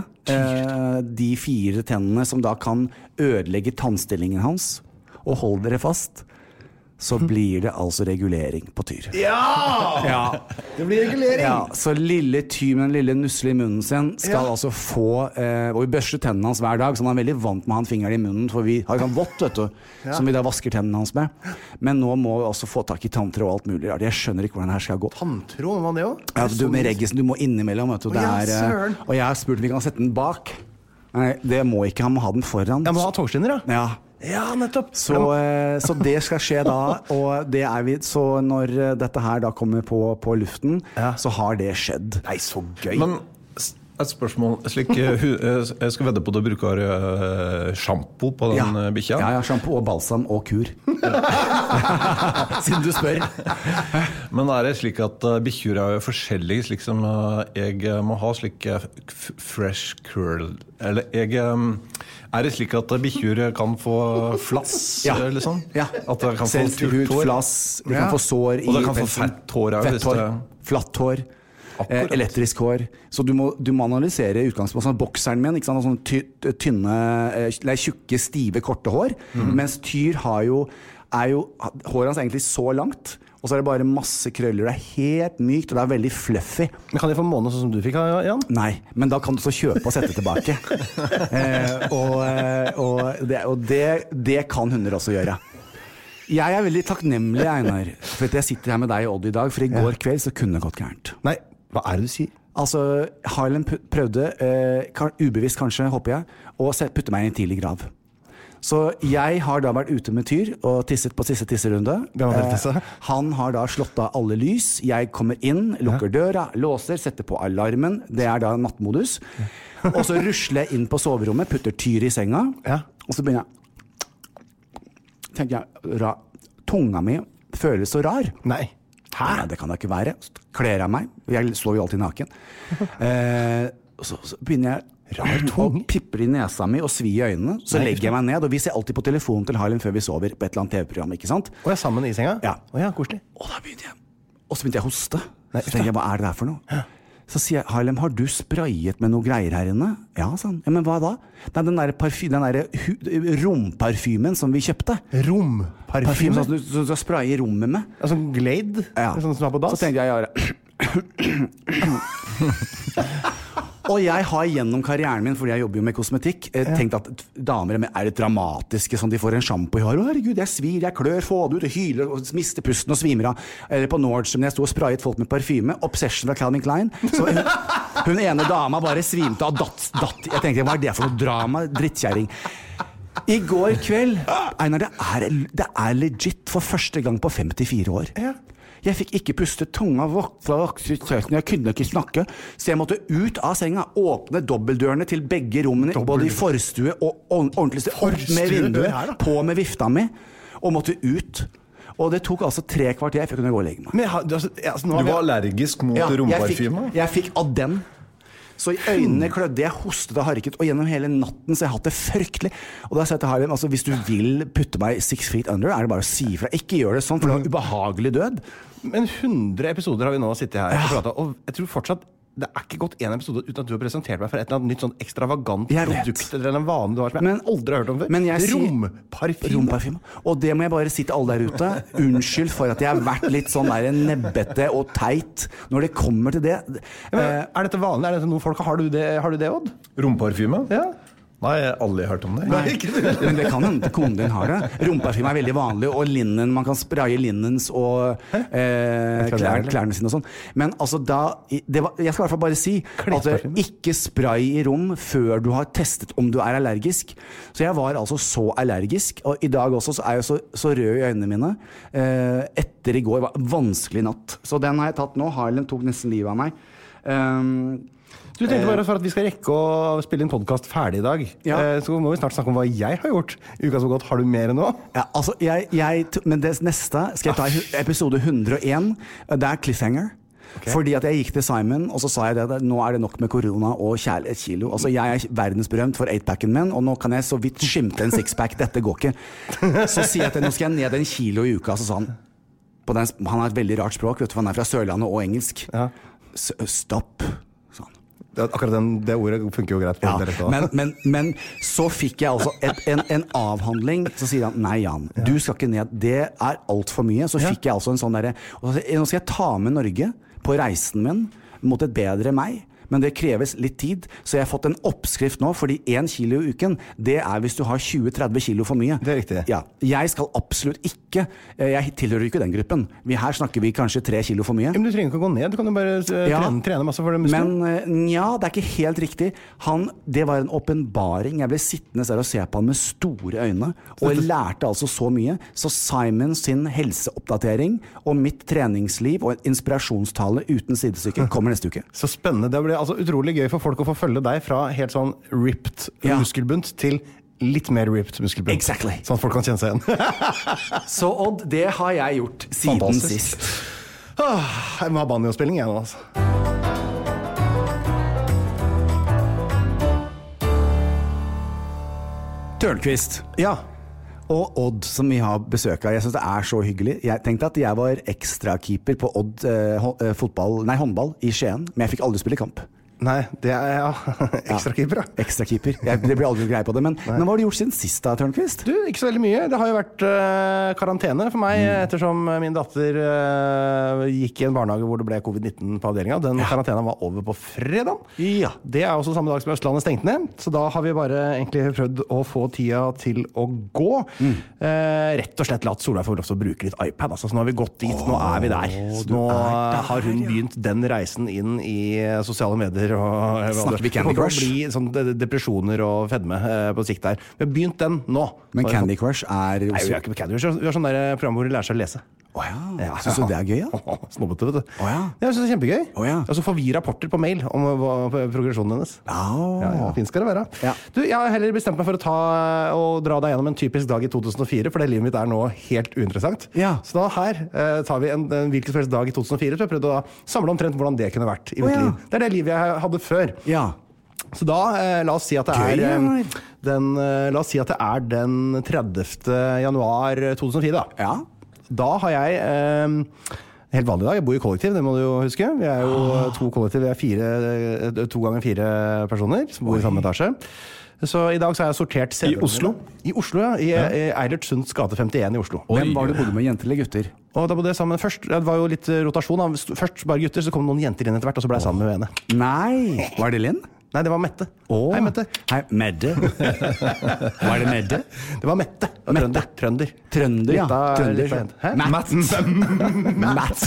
Eh, de fire tennene som da kan ødelegge tannstillingen hans. Og hold dere fast, så blir det altså regulering på Tyr. Ja! Ja. Det blir regulering! Ja, så lille Tyr med den lille nussel i munnen sin skal ja. altså få, eh, og vi børster tennene hans hver dag, så han er veldig vant med å ha en finger i munnen, for vi har jo sånn vått, vet du, ja. som vi da vasker tennene hans med. Men nå må vi også få tak i tanntråd og alt mulig. Jeg skjønner ikke hvordan det her skal gå. Tanntråd, hva det jo? Ja, du med reggisen, du må innimellom, vet du. Det er, og jeg har spurt om vi kan sette den bak. Nei, det må ikke, han må ha den foran. Jeg må ha togskinner, da. Ja. Ja, nettopp. Så, så det skal skje da, og det er vi, så når dette her da kommer på, på luften, ja. så har det skjedd. Nei, så gøy. Men et spørsmål, slik, jeg skal vedde på at du bruker shampoo på den ja. bikkja. Ja, ja, shampoo og balsam og kur. Siden du spør. Men er det slik at bikkjer er forskjellige, slik som jeg må ha slik fresh curl, eller jeg... Er det slik at bikkjer kan få flass, ja. eller sånn? Ja, at de kan få turt hår? Flass, de kan ja. få sår i... Og de kan få fett hår. Fett hår, flatt hår, eh, elektrisk hår. Så du må, du må analysere utgangspunktet. Sånn, bokseren min, ikke sant? Sånn ty, tynne, eller tjukke, stive, korte hår. Mm. Mens Tyr har jo, er jo, håret hans er egentlig så langt, og så er det bare masse krøller. Det er helt mykt, og det er veldig fluffy. Men kan de få måne sånn som du fikk, Jan? Nei, men da kan du så kjøpe og sette tilbake. eh, og og, det, og det, det kan hunder også gjøre. Jeg er veldig takknemlig, Einar, for at jeg sitter her med deg og Odd i dag, for i går ja. kveld så kunne det gått gærent. Nei, hva er det du sier? Altså, Harlem prøvde, eh, kan, ubevisst kanskje, håper jeg, å putte meg i en tidlig grav. Så jeg har da vært ute med Tyr og tisset på siste tisserunde. Eh, han har da slått av alle lys. Jeg kommer inn, lukker døra, låser, setter på alarmen. Det er da nattmodus. Og så rusler jeg inn på soverommet, putter Tyr i senga. Ja. Og så begynner jeg, tenker jeg, ra, tunga mi føles så rar. Nei. Hæ? Ja, det kan det ikke være. Kler av meg. Jeg slår jo alltid naken. Eh, så, så begynner jeg rar tung, pipper i nesa mi og svi i øynene. Så Nei, legger jeg meg ned, og vi ser alltid på telefonen til Harlem før vi sover på et eller annet T V-program, ikke sant? Og jeg er sammen i senga? Ja. Å ja, koselig. Og da begynte jeg, og så begynte jeg å hoste. Nei, så tenker jeg, hva er det der for noe? Så sier jeg, Harlem, har du sprayet med noe greier her inne? Ja, sånn. Ja, men hva da? Det er den der, parfy, den der romparfymen som vi kjøpte. Romparfymen? Parfymen som du, du, du sprayer rommet med. Altså Glade? Ja. Sånn som er på dass? Så tenkte jeg, ja, og jeg har gjennom karrieren min, fordi jeg jobber jo med kosmetikk, eh, tenkt at damer er litt dramatiske, sånn de får en shampoo i håret. Å herregud, jeg svir, jeg klør, få det ut, og hyler, og mister pusten og svimer av. Eller på Nordstrom, jeg stod og sprayet folk med parfyme, Obsession fra Calvin Klein. Så hun, hun ene dama bare svimte og datt, datt. Jeg tenkte, hva er det for noe drama, drittkjæring? I går kveld, Einar, det er, det er legit for første gang på femtifire år. Ja. Jeg fikk ikke puste, tunga vokste, jeg kunne ikke snakke, så jeg måtte ut av senga, åpne dobbeltdørene til begge rommene, Dobbelt. både i forstue og ordentlig sted, opp med vinduet, på med vifta mi, og måtte ut. Og det tok altså tre kvarter før jeg kunne gå og legge meg. Men, altså, altså, du var allergisk mot ja, romparfyme? Jeg fikk, jeg fikk av den. Så i øynene klødde, jeg hostet og harket, og gjennom hele natten så jeg har hatt det fryktelig. Og da sa jeg til Harlem, altså hvis du vil putte meg six feet under, er det bare å si fra. Ikke gjør det sånn, for det var ubehagelig død. Men hundre episoder har vi nå sittet her og pratet, og jeg tror fortsatt det er ikke gått en episode uten at du har presentert meg for et eller annet nytt sånn ekstravagant produkt eller en vane du har som jeg, jeg aldri har hørt om før. Romparfyme. Romparfyme. Og det må jeg bare si til alle der ute. Unnskyld for at jeg har vært litt sånn der nebbete og teit når det kommer til det. Men, er dette vanlig? Er dette noe folk har? Du det, har du det, Odd? Romparfyme? Ja. Nei, jeg har aldri hørt om det. Nei, men det kan hende konen din har det. Romparfyme er veldig vanlig, og linnen, man kan spraye linnens og eh, klær, klærne sine og sånn. Men altså da, det var, jeg skal i hvert fall bare si at ikke spray i rom før du har testet om du er allergisk. Så jeg var altså så allergisk, og i dag også så er jeg så, så rød i øynene mine. Eh, etter i går var en vanskelig natt. Så den har jeg tatt nå. Harlem tok nesten livet av meg. Um, Du tenkte bare for at vi skal rekke å spille en podcast ferdig i dag, ja. Så må vi snart snakke om hva jeg har gjort. Uka så godt, har du mer nå? Ja, altså, jeg, jeg, men det neste skal jeg ta i episode hundre og en. Det er cliffhanger. Okay. Fordi at jeg gikk til Simon, og så sa jeg det, nå er det nok med korona og kjærlighetskilo. Altså, jeg er verdensberømt for eight-packen min, og nå kan jeg så vidt skimte en six-pack. Dette går ikke. Så sier jeg at nå skal jeg ned en kilo i uka, så sa han. På den, han har et veldig rart språk, vet du, han er fra Sørlandet og engelsk. Ja. Stopp. Akkurat den, det ordet funker jo greit på ja, det men, men, men så fikk jeg altså et, en, en avhandling. Så sier han, nei Jan, ja. du skal ikke ned. Det er alt for mye. Så fikk ja. jeg altså en sånn der, og så, nå skal jeg ta med Norge på reisen min mot et bedre meg. Men det kreves litt tid, så jeg har fått en oppskrift nå, fordi en kilo i uken, det er hvis du har tjue til tretti kilo for mye. Det er riktig. Ja, jeg skal absolutt ikke, jeg tilhører ikke den gruppen. Vi, her snakker vi kanskje tre kilo for mye. Men du trenger ikke å gå ned, du kan jo bare trene, ja, trene masse for det muskler. Men ja, det er ikke helt riktig. Han, det var en åpenbaring. Jeg ble sittende der og se på han med store øyne, og jeg lærte altså så mye. Så Simon sin helseoppdatering, og mitt treningsliv, og en inspirasjonstale uten sidestykke, kommer neste uke. Så spennende, det blir altså utrolig gøy for folk å få følge deg fra helt sånn ripped ja. muskelbunt til litt mer ripped muskelbunt. Exactly. Sånn at folk kan kjenne seg igjen. Så Odd, det har jeg gjort siden Fantastisk. Sist. Åh, jeg må ha banjospilling igjen, altså. Tørnquist. Ja. Og Odd, som vi har besøk av. Jeg synes det er så hyggelig. Jeg tenkte at jeg var ekstrakeeper på Odd eh, fotball, nei, håndball i Skien, men jeg fikk aldri spille kamp. Nei, det er ja, ekstrakeeper. Ja. Ekstrakeeper. Jeg, det blir aldri greie på det. Men, men hva har du gjort siden sist, da, Tørnquist? Du, ikke så veldig mye. Det har jo vært uh, karantene for meg, mm. ettersom min datter uh, gikk i en barnehage hvor det ble covid nitten på avdelingen. Den ja. karantenen var over på fredag. Ja. Det er også samme dag som Østlandet stengte ned. Så da har vi bare egentlig prøvd å få tida til å gå. Mm. Uh, rett og slett latt Solveig få lov til å bruke litt iPad. Altså, så nå har vi gått dit, oh, nå er vi der. Så nå der, har hun ja. begynt den reisen inn i sosiale medier. Og, Snakker vi Candy Crush? Det blir sånn depresjoner og fedme eh, på sikt der. Vi har begynt den nå. Men Candy Crush er Nei, vi har ikke Candy Crush. Vi har sånn der program hvor de lærer seg å lese. Åh oh, ja. ja. Synes du det er gøy, ja? Snobbete, vet du. Oh, ja. Jeg synes det er kjempegøy. Oh, ja. Og så får vi rapporter på mail om hva, progresjonen hennes. Oh. Ja, ja, fint skal det være. Ja. Du, jeg har heller bestemt meg for å ta og dra deg gjennom en typisk dag i to tusen og fire, for det livet mitt er nå helt uinteressant. Ja. Så da her eh, tar vi en, en hvilken som helst dag i to tusen og fire, så jeg prøvde å samle omtrent hvordan det kunne vært i mitt oh, ja. liv. Det er det livet jeg hadde før. Ja. Så da, eh, la oss si at det er eh, den, eh, la oss si at det er den tredivte januar to tusen og fire, da. Ja. Da har jeg eh, helt vanlig dag. Jeg bor i kollektiv, det må du jo huske. Vi er jo ah. to kollektiv, vi er fire, to ganger fire personer som bor Oi. i samme etasje. Så i dag så har jeg sortert C D-ene. I Oslo? I Oslo, ja. I, ja. i Eilert Sunds gate femtien i Oslo. Hvem var det bodde med, jenter eller gutter? Og da bodde jeg sammen først. Det var jo litt rotasjon. Først bare gutter, så kom noen jenter inn etter hvert, og så ble jeg sammen med henne. Nei! Var det Linn? Nei, det var Mette. Oh. Hei, Mette. Hei, Medde. Var det Medde? Det var Mette. Det var Mette. Trønder. Trønder, ja. Trønder. Trønder. Matt. Matt.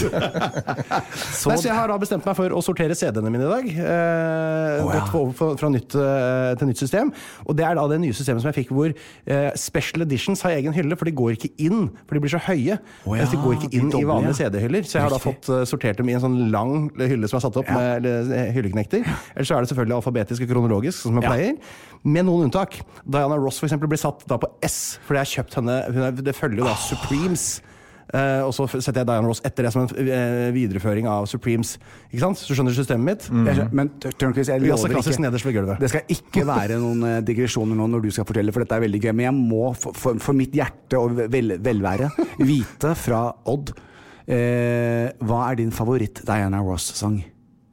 Så jeg har da bestemt meg for å sortere C D-ene mine i dag. Eh, oh, ja. Gått over fra, fra nytt uh, til nytt system. Og det er da det nye systemet som jeg fikk hvor uh, Special Editions har egen hylle, for de går ikke inn, for de blir så høye. Oh, ja. De går ikke inn de doble, i vanlige C D-hyller. Så jeg har da fått uh, sortert dem i en sånn lang hylle som er satt opp ja. med hylleknekter. Ellers så er det selvfølgelig alfabetisk og kronologisk, som jeg ja. pleier. Med noen unntak. Diana Ross for eksempel blir satt da på S, fordi jeg har kjøpt henne, det følger jo da Supremes. Uh, og så setter jeg Diana Ross etter det som en uh, videreføring av Supremes. Ikke sant? Så skjønner du systemet mitt? Mm. Jeg skjønner, men Tørnquist, jeg lover ikke nederst ved gulvet. Det skal ikke være noen uh, digresjoner nå når du skal fortelle, for dette er veldig gøy. Men jeg må for, for, for mitt hjerte og vel, velvære vite fra Odd, uh, hva er din favoritt Diana Ross-sang?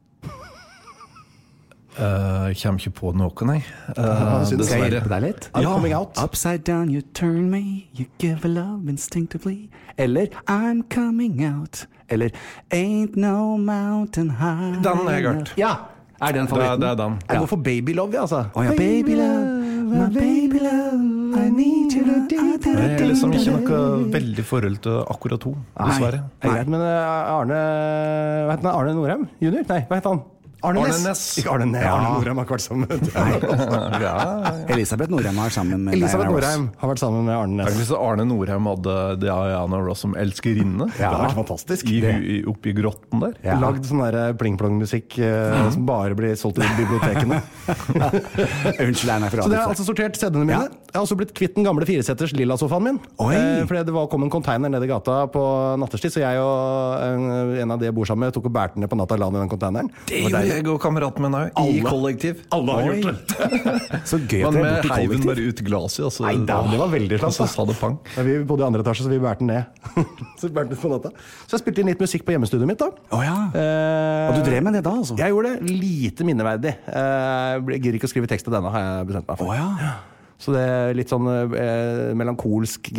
Uh, jeg kommer ikke på noe, nei. Uh, Skal jeg hjelpe deg litt? I'm coming out. Upside down you turn me, you give a love instinctively. Eller I'm coming out. Eller Ain't no mountain high. Den har jeg hørt. Ja, er den favoritten? Det, det er den. Jeg går for Baby Love, ja, altså. Oh, ja. Baby love, my baby love, I need you to do that. Det er liksom ikke noe veldig forhold til akkurat to, dessverre. Nei, jeg vet, men Arne, hva heter han? Arne Norheim junior? Nei, hva heter han? Arne Næss. Næss. Ikke Arne Næss. Ja. Arne Norheim har ikke vært sammen med ja. Elisabeth Norheim har vært sammen med Elisabeth Norheim har vært sammen med Arne Næss. Hvis Arne Norheim hadde Diana Ross som elskerinne, ja. Det har vært fantastisk. I, i, oppi grotten der. Ja. Lagd sånn der pling-plong-musikk uh, som bare blir solgt i bibliotekene. Unnskyld, jeg er fra Så det har altså sortert C D-ene mine. Ja. Jeg har også blitt kvitt den gamle fireseters lilla-sofaen min. Uh, fordi det var, kom en container ned i gata på natterstid, så jeg og uh, en av de jeg bor sammen med tok og bærte ned på natta land i den containeren. Det gjorde jeg og kameraten min òg, i kollektiv. Alle har gjort det. Så gøy at men dere med bor i heiven kollektiv. bare ut glasset, og så, Nei, da, det var veldig slapp, og så sa det pang. Ja, vi bodde i andre etasje, så vi bærte den ned. så vi bærte den på natta. Så jeg spilte inn litt musikk på hjemmestudioet mitt da. Åh oh, ja. Eh, og du drev med det da, altså? Jeg gjorde det lite minneverdig. Eh, jeg gir ikke å skrive tekst til denne, har jeg bestemt meg for. Åh oh, ja. Så det er litt sånn eh, melankolsk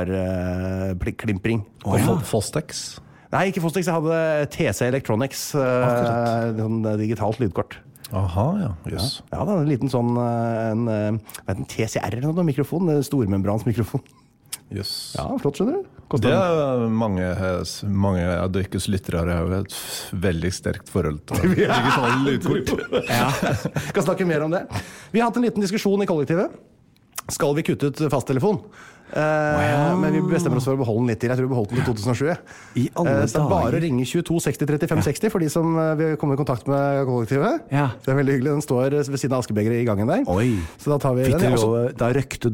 gitar-klimpring. Eh, oh, ja. Fostex? Nei, ikke Fostex, jeg hadde T C Electronics, eh, sånn digitalt lydkort. Aha, ja, yes. Ja, ja da, en liten sånn en, en, en T C R eller noe mikrofon, en stormembransmikrofon. Yes. Ja, flott, skjønner du. Kostet det er mange, mange av deres lyttere har jo et veldig sterkt forhold til digitale lydkort. Ja, skal snakke mer om det. Vi har hatt en liten diskusjon i kollektivet. Skal vi kutte ut fasttelefon? Uh, wow. Men vi bestemmer oss for å beholde den litt til. Jeg tror vi beholdt den til to tusen og sju. I alle uh, så det er bare å ringe tjueto seksti trettifem seksti for de som uh, vil komme i kontakt med kollektivet. Ja. Det er veldig hyggelig. Den står ved siden av askebegeret i gangen der. Oi. Så da tar vi Fitt den. Også, da røkte du, ja.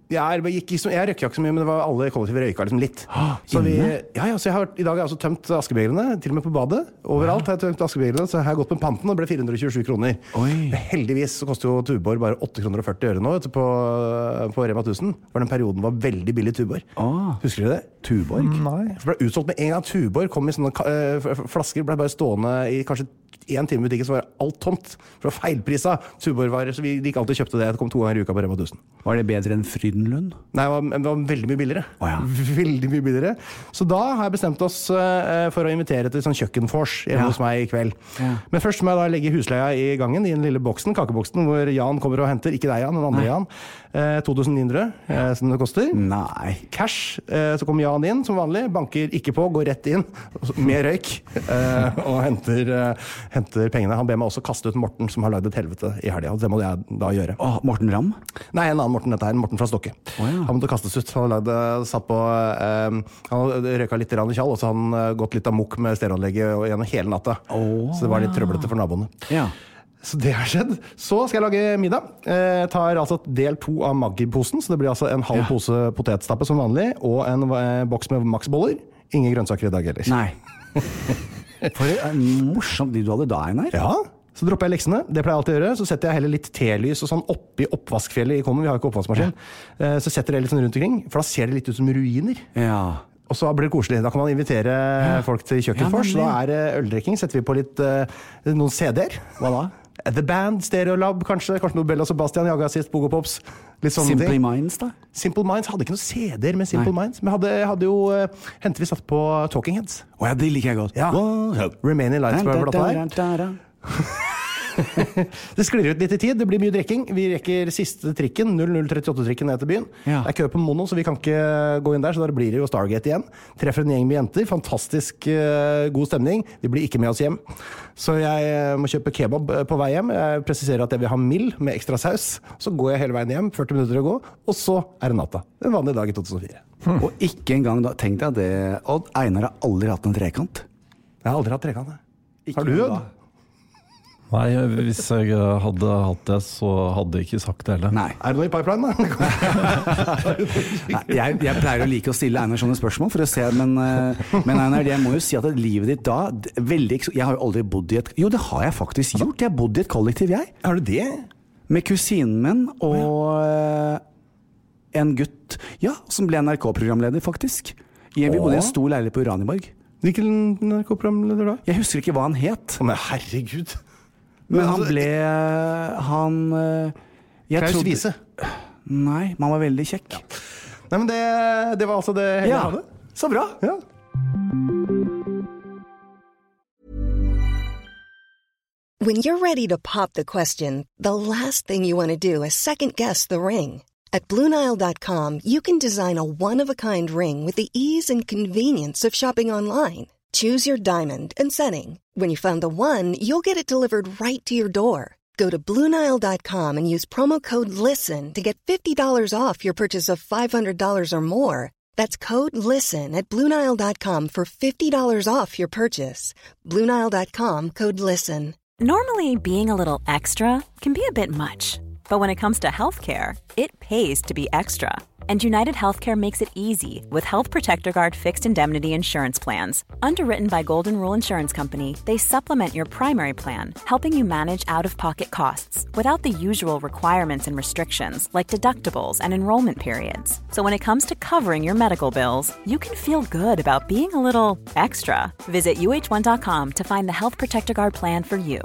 Jeg, gikk, jeg røkka ikke så mye, men det var alle kollektiver røyka liksom litt. Så vi, ja, ja, så jeg har, I dag har jeg også tømt askebegrene, til og med på badet. Overalt har jeg tømt askebegrene, så jeg har gått med panten, og det ble fire hundre og tjuesju kroner. Oi. Heldigvis så koster jo Tuborg bare åtte kroner og førti øre nå vet du, på, på Rema tusen. For den perioden var veldig billig Tuborg. Ah. Husker du det? Tuborg? Mm, nei. For det ble utsolgt med en gang Tuborg kom i sånne uh, flasker, ble bare stående i kanskje en time i butikken, så var alt tomt. For det var feilprisa Tuborg-varer, så vi gikk alltid og kjøpte det. Det kom to ganger i uka på Rema tusen. Var det bedre enn Frydenlund? Nei, det var, det var veldig mye billigere. Oh, ja. Veldig mye billigere. Så da har jeg bestemt oss uh, for å invitere til sånn kjøkkenfors hjemme ja. hos meg i kveld. Ja. Men først må jeg da legge husleia i gangen, i den lille boksen, kakeboksen, hvor Jan kommer og henter, ikke deg Jan, den andre Nei. Jan, uh, to tusen ni hundre uh, som det koster. Nei. Cash, uh, så kommer Jan inn som vanlig, banker ikke på, går rett inn, med røyk, uh, og henter, uh, henter pengene. Han ber meg også kaste ut Morten, som har lagd et helvete i helga. Det må jeg da gjøre. Åh, Morten Ramm? Nei, en annen Morten dette her, Morten fra Stokke. Oh, ja. Han måtte kastes ut. Han hadde satt på um, han røyka litt rann i kjall, og så han uh, gått litt amok med stereoanlegget gjennom hele natta. Oh, så det var litt trøblete for naboene. Ja. Så det har skjedd. Så skal jeg lage middag. Jeg tar altså del to av Maggi-posen, så det blir altså en halv ja. pose potetstappe som vanlig, og en uh, boks med Max-boller. Ingen grønnsaker i dag heller. Nei. For en morsom de du hadde da, Einar. Ja, så dropper jeg leksene. Det pleier jeg alltid å gjøre. Så setter jeg heller litt telys og sånn oppi oppvaskfjellet i kommen. Vi har jo ikke oppvaskmaskin. Ja. Så setter jeg litt sånn rundt omkring, for da ser det litt ut som ruiner. Ja. Og så blir det koselig. Da kan man invitere ja. folk til kjøkkenfors. Ja, da er det øldrikking. Setter vi på litt uh, noen C D-er. Hva da? The Band, Stereolab, kanskje. Kanskje noe Bella Sebastian, Jaga sist, Bogo Pops. Litt sånne Simple ting. Minds, da? Simple Minds hadde ikke noen C D-er med Simple Nei. Minds. Men hadde, hadde jo uh, hentet vi satt på Talking Heads. Å ja, det liker jeg godt. Ja. Remaining Lights på plata der. Det sklir ut litt i tid, det blir mye drikking. Vi rekker siste trikken, null null trettiåtte-trikken ned til byen. Ja. Det er kø på Mono, så vi kan ikke gå inn der, så da blir det jo Stargate igjen. Treffer en gjeng med jenter, fantastisk uh, god stemning. De blir ikke med oss hjem. Så jeg uh, må kjøpe kebab uh, på vei hjem. Jeg presiserer at jeg vil ha mild med ekstra saus. Så går jeg hele veien hjem, førti minutter å gå, og så er det natta. En vanlig dag i to tusen og fire. Hmm. Og ikke engang da, tenk deg det, Odd, Einar har aldri hatt en trekant. Jeg har aldri hatt trekant. Har du, Odd? Nei, hvis jeg hadde hatt det, så hadde jeg ikke sagt det heller. Nei. Er det noe i pipeline, da? Nei, jeg, jeg pleier å like å stille Einar sånne spørsmål for å se, men, men Einar, jeg må jo si at livet ditt da, veldig, jeg har jo aldri bodd i et, jo det har jeg faktisk gjort, jeg har bodd i et kollektiv, jeg. Har du det? Med kusinen min og oh, ja. en gutt, ja, som ble N R K-programleder faktisk. Jeg, vi bodde i en stor leilighet på Uraniborg. Hvilken N R K-programleder da? Jeg husker ikke hva han het. Men herregud. Men han ble han jeg Klaus trodde, Wiese? Nei, man var veldig kjekk. Ja. Nei, men det, det var altså det hele ja. hadde. Så bra. Ja. When you're ready to pop the question, the last thing you want to do is second guess the ring. At Blue Nile dot com, you can design a one-of-a-kind ring with the ease and convenience of shopping online. Choose your diamond and setting. When you find the one, you'll get it delivered right to your door. Go to Blue Nile dot com and use promo code LISTEN to get fifty dollars off your purchase of five hundred dollars or more. That's code LISTEN at Blue Nile dot com for fifty dollars off your purchase. Blue Nile dot com, code LISTEN. Normally, being a little extra can be a bit much. But when it comes to healthcare, it pays to be extra. And United Healthcare makes it easy with Health Protector Guard fixed indemnity insurance plans. Underwritten by Golden Rule Insurance Company, they supplement your primary plan, helping you manage out-of-pocket costs without the usual requirements and restrictions like deductibles and enrollment periods. So when it comes to covering your medical bills, you can feel good about being a little extra. Visit U H one dot com to find the Health Protector Guard plan for you.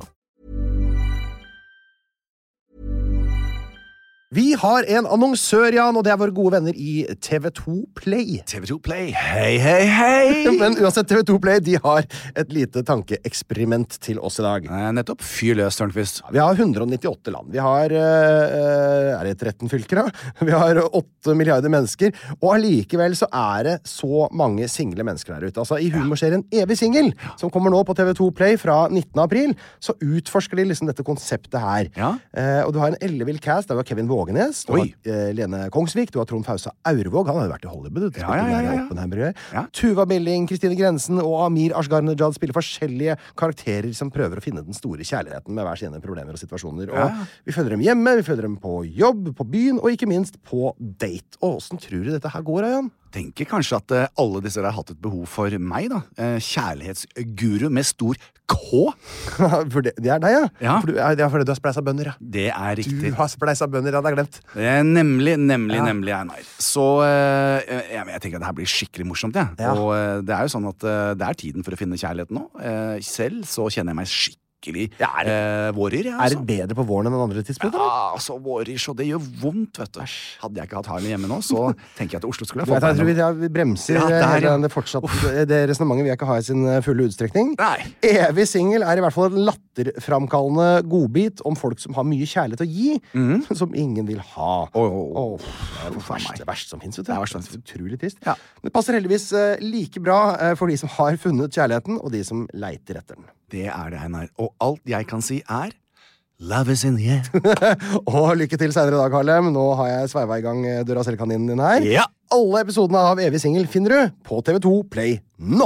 Vi har en annonsør, Jan, og det er våre gode venner i T V to Play. T V to Play, hei, hei, hei! Men uansett, T V to Play, de har et lite tankeeksperiment til oss i dag. Eh, nettopp, fyr løs, Tørnqvist. Vi har hundre og nittiåtte land. Vi har, uh, er det tretten fylker da? Vi har åtte milliarder mennesker, og allikevel så er det så mange single mennesker der ute. Altså, i humorserien Evig Single, som kommer nå på T V to Play fra nittende april, så utforsker de liksom dette konseptet her. Ja. Uh, og du har en ellevill cast, det var Kevin Våge, Vågenes, du har uh, Lene Kongsvik, du har Trond Fausa Aurvåg, han har jo vært i Hollywood, ja, ja, ja, ja. Ja. Tuva Milling, Kristine Grensen og Amir Ashgar-Najad spiller forskjellige karakterer som prøver å finne den store kjærligheten med hver sine problemer og situasjoner. Og ja. Vi følger dem hjemme, vi følger dem på jobb, på byen, og ikke minst på date. Og hvordan tror du dette her går, Jan? Tenker kanskje at uh, alle disse har hatt et behov for meg, da. Uh, kjærlighetsguru med stor K. For det, det er deg, ja? Ja. For du, det er fordi du har spleisa bønder, ja. Det er riktig. Du har spleisa bønder, ja, det er glemt. Det er nemlig, nemlig, ja. nemlig, Einar. Så uh, jeg, jeg tenker at det her blir skikkelig morsomt, ja. Ja. Og uh, det er jo sånn at uh, det er tiden for å finne kjærligheten nå. Uh, selv så kjenner jeg meg skikkelig Ja, er, det, eh, vårer, ja, er det bedre på våren enn en andre tidspunkt? Ja, altså vårer, så det gjør vondt, vet du. Hadde jeg ikke hatt Harlem hjemme nå, så tenker jeg at Oslo skulle ha fått jeg tror vi, ja, vi bremser ja, der, ja. det, fortsatt, det resonemanget vi ikke har i sin fulle utstrekning. Nei. Evig singel er i hvert fall en latterframkallende godbit om folk som har mye kjærlighet å gi, mm. som ingen vil ha. Oh, oh, oh. Oh, det er det verste, verste som finnes, vet du. Det er verst, utrolig trist. Ja. Det passer heldigvis uh, like bra uh, for de som har funnet kjærligheten, og de som leiter etter den. Det er det, Einar. Og alt jeg kan si er Love is in the air. Og lykke til senere i dag, Harlem. Nå har jeg sveiva i gang Duracell-kaninen din her. Ja. Alle episodene av Evig Singel finner du på T V to Play nå!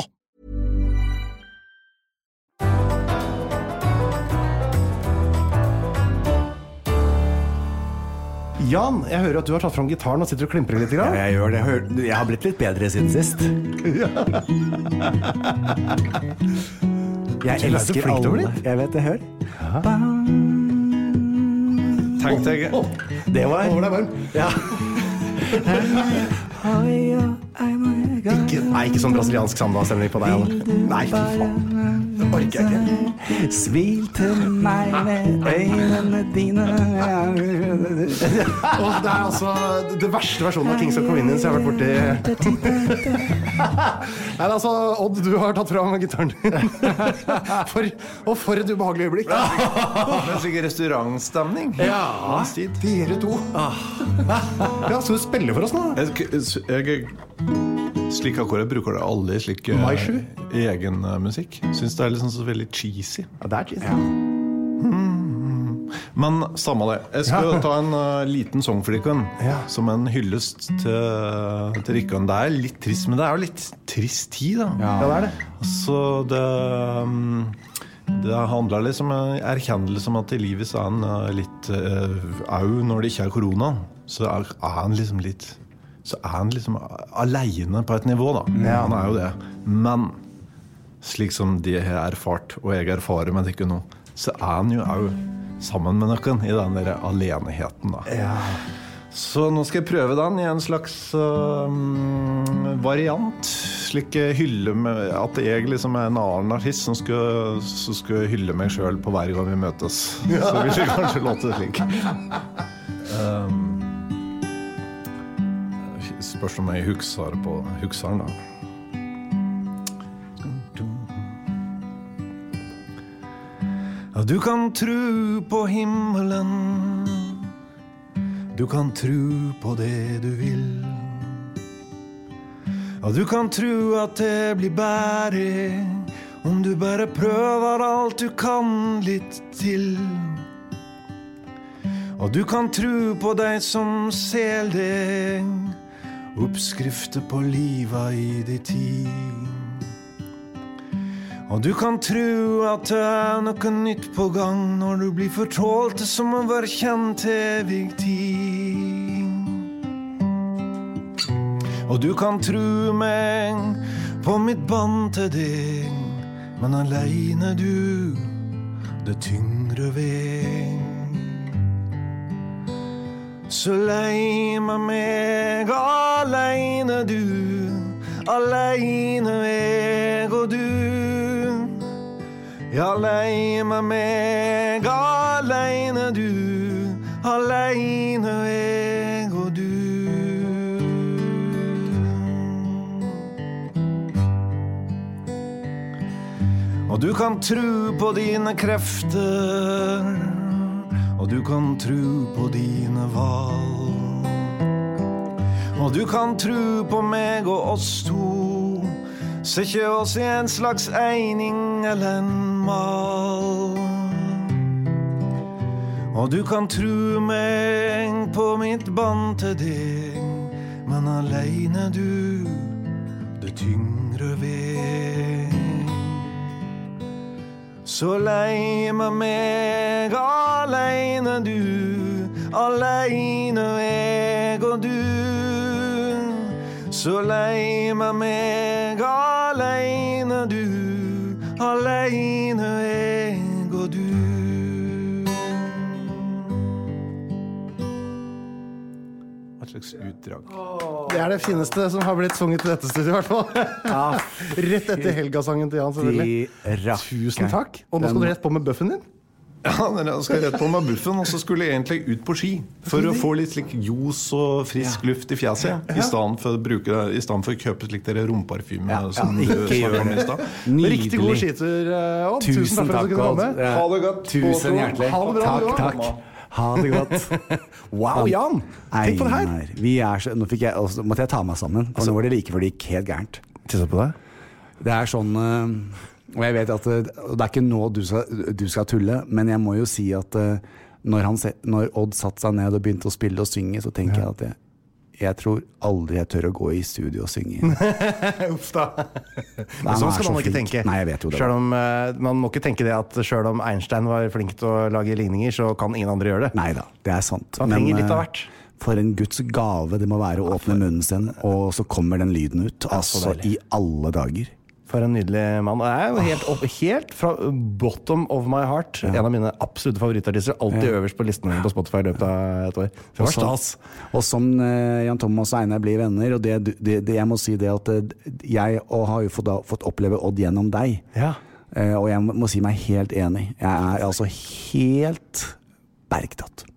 Jan, jeg hører at du har tatt fram gitaren og sitter og klimprer litt. Ja, jeg gjør det. Jeg, hører, jeg har blitt litt bedre siden sist. Jeg elsker alle. Jeg vet det, hør. Ja. Tenk deg. Det var... Over deg varm. Ja. Ikke, nei, ikke sånn brasiliansk samba-stemning på deg, Anne. Nei, fy faen. Det orker jeg ikke. Svil til meg med øynene dine. Og det er altså det verste versjonen av Kings of Convenience jeg har vært borti. Nei, altså, Odd, du har tatt fram gitaren din. For, og for et ubehagelig øyeblikk. Det er sikkert restaurantstemning. Ja, dere to. Ja, så du spiller for oss nå? Jeg, jeg slik akkurat bruker det alle slik uh, egen uh, musikk. Synes det er liksom så veldig cheesy. Ja, det er cheesy. Ja. Hmm. Men samme det. Jeg skal ja. ta en uh, liten sang for Rikken, ja. som en hyllest til, til Rikken. Det er litt trist, men det er jo litt trist tid, da. Ja, ja det er det. Så det... Um, det handler liksom om en erkjennelse om at i livet så er han uh, litt uh, au når det ikke er korona. Så er, er han liksom litt... så er han liksom alene på et nivå da. Ja. Han er jo det. Men slik som de har erfart, og jeg erfarer med det ikke nå, så er han jo også sammen med noen i den der aleneheten da. Ja. Så nå skal jeg prøve den i en slags uh, variant. Slik hylle med at jeg liksom er en annen artist som skal, som skal hylle meg selv på hver gang vi møtes. Ja. Så vil jeg kanskje låte det slik. Um, Spørs om jeg huksar på huksaren da. Ja, du kan tro på himmelen, du kan tro på det du vil. Ja, du kan tro at det blir bære om du bare prøver alt du kan litt til. Og du kan tro på deg som ser deg, oppskrifter på livet i din tid. Og du kan tro at det er noe nytt på gang når du blir fortalt det som å være kjent til evig tid. Og du kan tro meg på mitt band til deg, men alene du, det tyngre veg. Så lei med meg, alene du, alene jeg og du. Ja, lei med meg, alene du, alene jeg og du. Og du kan tro på dine krefter, og du kan tro på dine valg. Og du kan tro på meg og oss to, se ikke oss i en slags egning eller en mal. Og du kan tro meg på mitt band til deg, men alene du, det tyngre veg. Så lei med meg alene du, alene jeg og du. Så lei med meg alene du, alene jeg og du. Hva slags utdrag? Det er det fineste som har blitt sunget i dette studiet i hvert fall. Ja. Rett etter Helga-sangen til Jan, selvfølgelig. Tusen takk. Og nå skal du rett på med buffen din. Ja, jeg skal rett på med buffen, og så skulle jeg egentlig ut på ski for å få litt slik jos og frisk luft i fjeset, i stedet for å bruke, i stedet for å kjøpe slik dere romparfyme ja, som ja, du snakket om i sted. Riktig god skitur, Odd. Tusen, Tusen takk for at du kunne komme. Ha det godt. Tusen hjertelig. Ha det bra. Takk, takk. Ha det godt. Wow, Jan. Tenk på det her. Einar, vi er så, nå fikk jeg, også, måtte jeg ta meg sammen, og altså, nå var det like før det gikk helt gærent. Tissa på deg. Det er sånn... Uh, Og jeg vet at det, det er ikke nå du skal, du skal tulle, men jeg må jo si at uh, når, han, når Odd satt seg ned og begynte å spille og synge, så tenker ja. jeg at jeg, jeg tror aldri jeg tør å gå i studio og synge. Uff da. Men sånn skal man ikke tenke. Nei, jeg vet jo det. Selv om, uh, man må ikke tenke det at selv om Einstein var flink til å lage ligninger, så kan ingen andre gjøre det. Neida, det er sant. Man trenger litt av hvert. For en Guds gave det må være å åpne munnen sin, og så kommer den lyden ut. Altså i alle dager. For en nydelig mann. Det er jo helt, opp, helt fra bottom of my heart ja. En av mine absolutte favorittartister. Alltid ja. Øverst på listen på Spotify i løpet av et år. Og, så, og som uh, Jan Thomas og Einar blir venner, og det, det, det jeg må si det at jeg og har jo fått, fått oppleve Odd gjennom deg. Ja. Uh, og jeg må si meg helt enig. Jeg er altså helt bergtatt.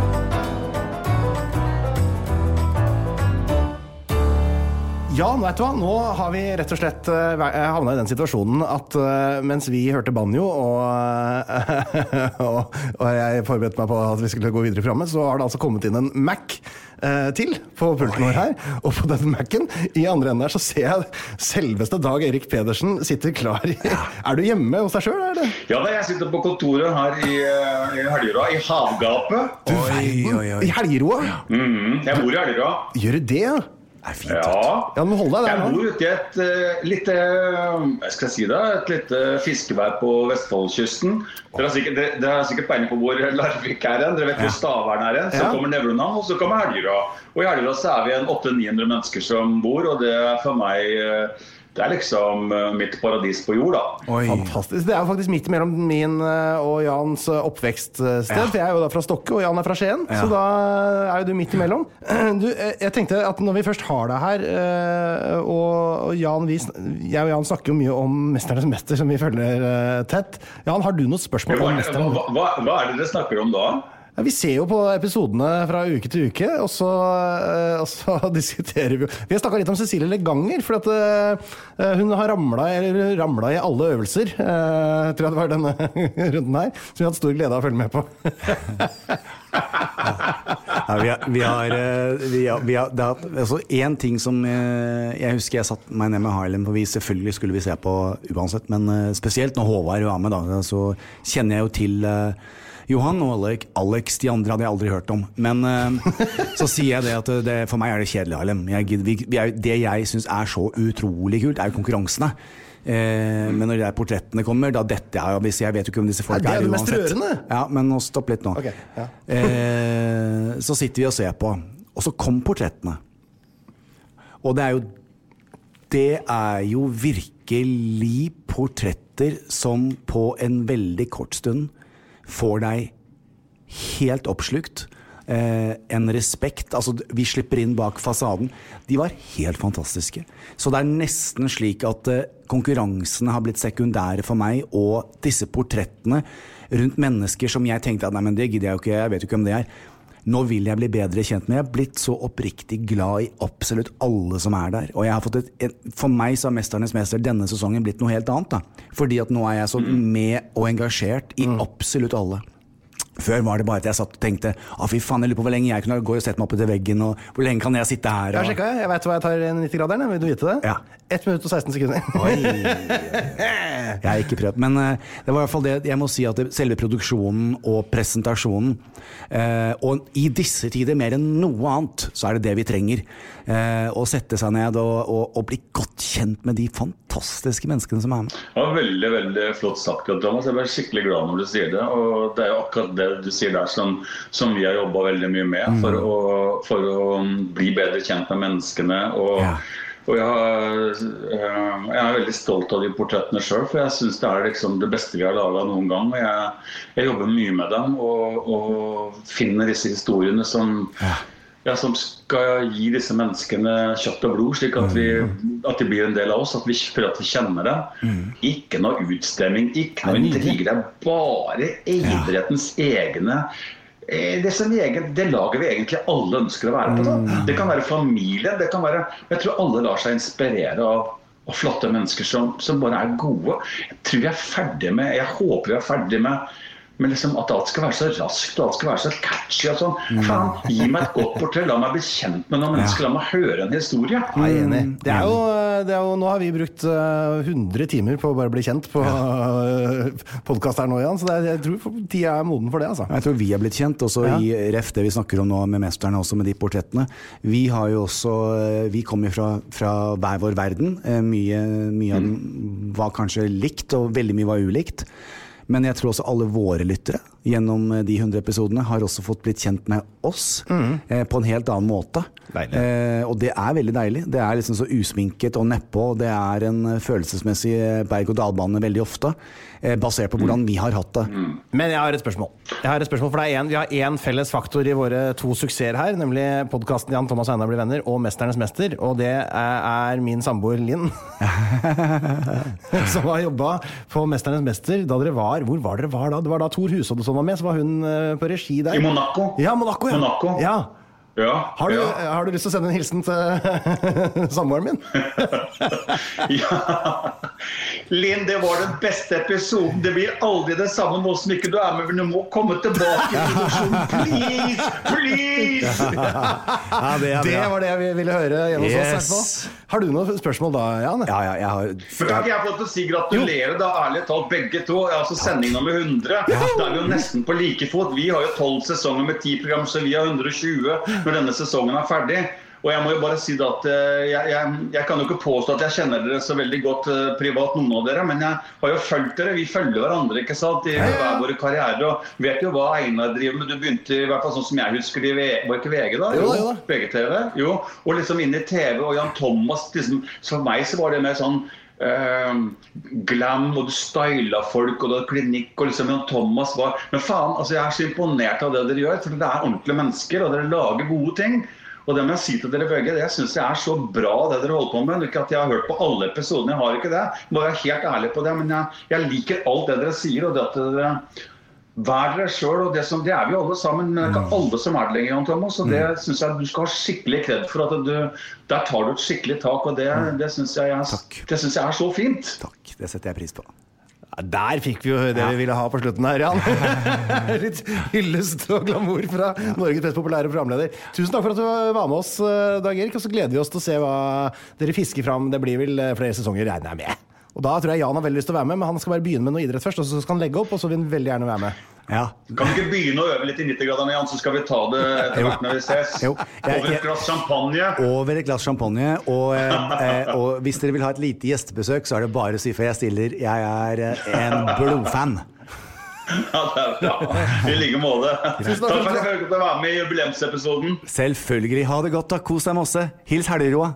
Ja, vet du hva? Nå har vi rett og slett uh, havnet i den situasjonen at uh, mens vi hørte banjo og, uh, og, og jeg forberedte meg på at vi skulle gå videre fremme, så har det altså kommet inn en Mac uh, til på pulten vår her. Og på den Mac'en i andre enden her så ser jeg selveste Dag Erik Pedersen sitter klar i. Er du hjemme hos deg selv, er det? Ja, da, jeg sitter på kontoret her i, i Helgeroa, i Havgapet. Du verden, i Helgeroa? Mm, jeg bor i Helgeroa. Gjør du det, ja? Er fint, ja. Ja, men hold deg der jeg nå. bor ute i et uh, lite, jeg skal si det, et lite fiskevær på Vestfoldkysten. Dere har sikkert, dere, dere har sikkert peiling på hvor Larvik er en. Dere vet hvor ja. Stavern er en. Så ja. Kommer Nevluna, og så kommer Helgeroa. Og i Helgeroa så er vi en åtte til ni hundre mennesker som bor, og det er for meg... Uh, Det er liksom mitt paradis på jord da. Oi. Fantastisk. Det er jo faktisk midt mellom min og Jans oppvekststed. Ja. For jeg er jo da fra Stokke, og Jan er fra Skien. Ja. Så da er jo du midt imellom. Du, jeg tenkte at når vi først har deg her, og Jan, vi, jeg og Jan snakker jo mye om Mesternes mester, som vi følger tett. Jan, har du noe spørsmål ja, hva, om Mesternes mester? Hva, hva er det dere snakker om da? Ja, vi ser jo på episodene fra uke til uke, og så, og så diskuterer vi. Vi har snakket litt om Cecilie Leganger, for at uh, hun har ramlet, eller ramlet i alle øvelser. Uh, tror jeg det var denne runden her, som vi har hatt stor glede av å følge med på. Ja, vi har, vi har, vi har, vi har det er, altså, en ting som jeg husker jeg satt meg ned med Harlem, for vi selvfølgelig skulle vi se på uansett, men spesielt når Håvard var med da, så kjenner jeg jo til uh, Johan og Alex, Alex, de andre hadde jeg aldri hørt om. Men uh, så sier jeg det at det, for meg er det kjedelig, Harlem. Jeg, vi, vi er, det jeg synes er så utrolig kult, er jo konkurransene. Eh, men når de der portrettene kommer, da detter jeg, hvis jeg vet jo ikke om disse folk er, er det mest rørende. Ja, men nå stopp litt nå. Okay, ja. eh, så sitter vi og ser på, og så kom portrettene. Og det er jo, det er jo virkelig portretter som på en veldig kort stund får deg helt oppslukt, eh, en respekt, altså vi slipper inn bak fasaden. De var helt fantastiske. Så det er nesten slik at eh, konkurransene har blitt sekundære for meg, og disse portrettene rundt mennesker som jeg tenkte at nei, men det gidder jeg jo ikke, jeg vet jo ikke om det er. Nå vil jeg bli bedre kjent med. Jeg har blitt så oppriktig glad i absolutt alle som er der. Og jeg har fått et, et, for meg så har Mesternes mester denne sesongen blitt noe helt annet da. Fordi at nå er jeg så med og engasjert i absolutt alle. Før var det bare at jeg satt og tenkte ah, fy faen, jeg lurer på hvor lenge jeg kunne gå og sette meg opp til veggen, og hvor lenge kan jeg sitte her? Og... Jeg har sjekket, jeg vet hva jeg tar nitti graderen, vil du vite det? Ja. ett minutt og seksten sekunder. Oi. Jeg har ikke prøvd, men uh, det var i hvert fall det, jeg må si at det, selve produksjonen og presentasjonen, uh, og i disse tider mer enn noe annet, så er det det vi trenger. Uh, å sette seg ned og, og, og bli godt kjent med de fantastiske menneskene som er med. Det var veldig, veldig flott sagt, Thomas. Jeg ble skikkelig glad når du sier det, og det er jo akkurat det du sier der som, som vi har jobbet veldig mye med mm. for, å, for å bli bedre kjent med menneskene, og ja. Og jeg, har, jeg er veldig stolt av de portrettene selv, for jeg synes det er liksom det beste vi har laget noen gang. Og jeg, jeg jobber mye med dem, og, og finner disse historiene som, ja. Ja, som skal gi disse menneskene kjøtt og blod, slik at, vi, at de blir en del av oss, at vi føler at vi kjenner det. Mm. Ikke noe utstemming, ikke noe intriger, det er bare idrettens ja. egne... Det, som vi, det lager vi egentlig alle ønsker å være på. Da. Det kan være familie, det kan være... Jeg tror alle lar seg inspirere av, av flotte mennesker som, som bare er gode. Jeg tror vi er ferdig med... Jeg håper vi er ferdig med... Men liksom at alt skal være så raskt, og alt skal være så catchy og sånn. Faen, gi meg et godt portrett, la meg bli kjent med noen mennesker, la meg høre en historie. Ja, jeg er enig. Det er jo, det er jo, nå har vi brukt uh, hundre timer på å bare bli kjent på uh, podcast her nå, Jan, så det er, jeg tror tida er moden for det, altså. Jeg tror vi er blitt kjent, også ja. I ref det vi snakker om nå med mesterne, også med de portrettene. Vi har jo også, vi kommer jo fra, fra hver vår verden, mye, mye av den var kanskje likt, og veldig mye var ulikt. Men jeg tror også alle våre lyttere gjennom de hundre episodene har også fått blitt kjent med oss mm. eh, på en helt annen måte. Eh, og det er veldig deilig. Det er liksom så usminket og neppe, og det er en følelsesmessig berg- og dalbane veldig ofte, eh, basert på hvordan vi har hatt det. Mm. Men jeg har et spørsmål. Jeg har et spørsmål, for det er en, vi har en felles faktor i våre to suksesser her, nemlig podcasten Jan Thomas og Einar blir venner og Mesternes Mester, og det er, er min samboer Linn, som har jobbet på Mesternes Mester da dere var, hvor var dere var da? Det var da Tor Hushovd var med, så var hun uh, på regi der. I Monaco. Ja, Monaco, ja. Monaco. Ja. Ja, har, du, ja. har du lyst til å sende en hilsen til samboeren min? Ja. Linn, det var den beste episoden. Det blir aldri det samme nå som ikke du er med, men du må komme tilbake i produksjonen. Please, please! Ja, det, det var det jeg ville høre hjemme hos oss yes. etterpå. Har du noen spørsmål da, Jan? Ja, ja, jeg har... Men kan ikke jeg få til å si gratulerer da, ærlig talt, begge to. Altså sending nummer hundre. Ja. Da er vi jo nesten på like fot. Vi har jo tolv sesonger med ti program, så vi har hundre og tjue når denne sesongen er ferdig. Og jeg må jo bare si da at jeg, jeg, jeg kan jo ikke påstå at jeg kjenner dere så veldig godt uh, privat, noen av dere, men jeg har jo følt dere, vi følger hverandre, ikke sant, i hver våre karriere, og vet jo hva Einar driver med. Du begynte i hvert fall sånn som jeg husker det, var ikke V G da? Jo, jo. V G T V, jo, og liksom inn i T V, og Jan Thomas, liksom, så for meg så var det mer sånn, Uh, glam, og du styla folk, og det var klinikk, og liksom Jan Thomas var... Men faen, altså jeg er så imponert av det dere gjør, for det er ordentlige mennesker, og dere lager gode ting. Og det må jeg si til dere begge, det jeg synes jeg er så bra det dere holder på med. Ikke at jeg har hørt på alle episodene, jeg har ikke det. Jeg må være helt ærlig på det, men jeg, jeg liker alt det dere sier, og det at dere... Vær dere selv, og det, som, det er vi alle sammen, men det er ikke alle som er det lenger, Jan Thomas, og det synes jeg du skal ha skikkelig kred for, at du, der tar du et skikkelig tak, og det, det, synes jeg er, det synes jeg er så fint. Takk, det setter jeg pris på. Ja, der fikk vi jo det vi ville ha på slutten her, Jan. Litt hyllest og glamour fra Norges mest populære programleder. Tusen takk for at du var med oss, Dag Erik, og så gleder vi oss til å se hva dere fisker fram. Det blir vel flere sesonger, regner jeg med. Og da tror jeg Jan har veldig lyst til å være med, men han skal bare begynne med noe idrett først, og så skal han legge opp, og så vil han veldig gjerne være med. Ja. Kan vi ikke begynne å øve litt i nitti graderne, Jan, så skal vi ta det etter hvert når vi ses? Jo. Jeg, over et glass champagne. Over et glass champagne, og, eh, og hvis dere vil ha et lite gjestebesøk, så er det bare å si, for jeg stiller, jeg er en blodfan. Ja, det er bra. I like måte. Takk for at jeg fikk være med i jubileumsepisoden. Selvfølgelig, ha det godt da, kos deg masse. Hils Helgeroa.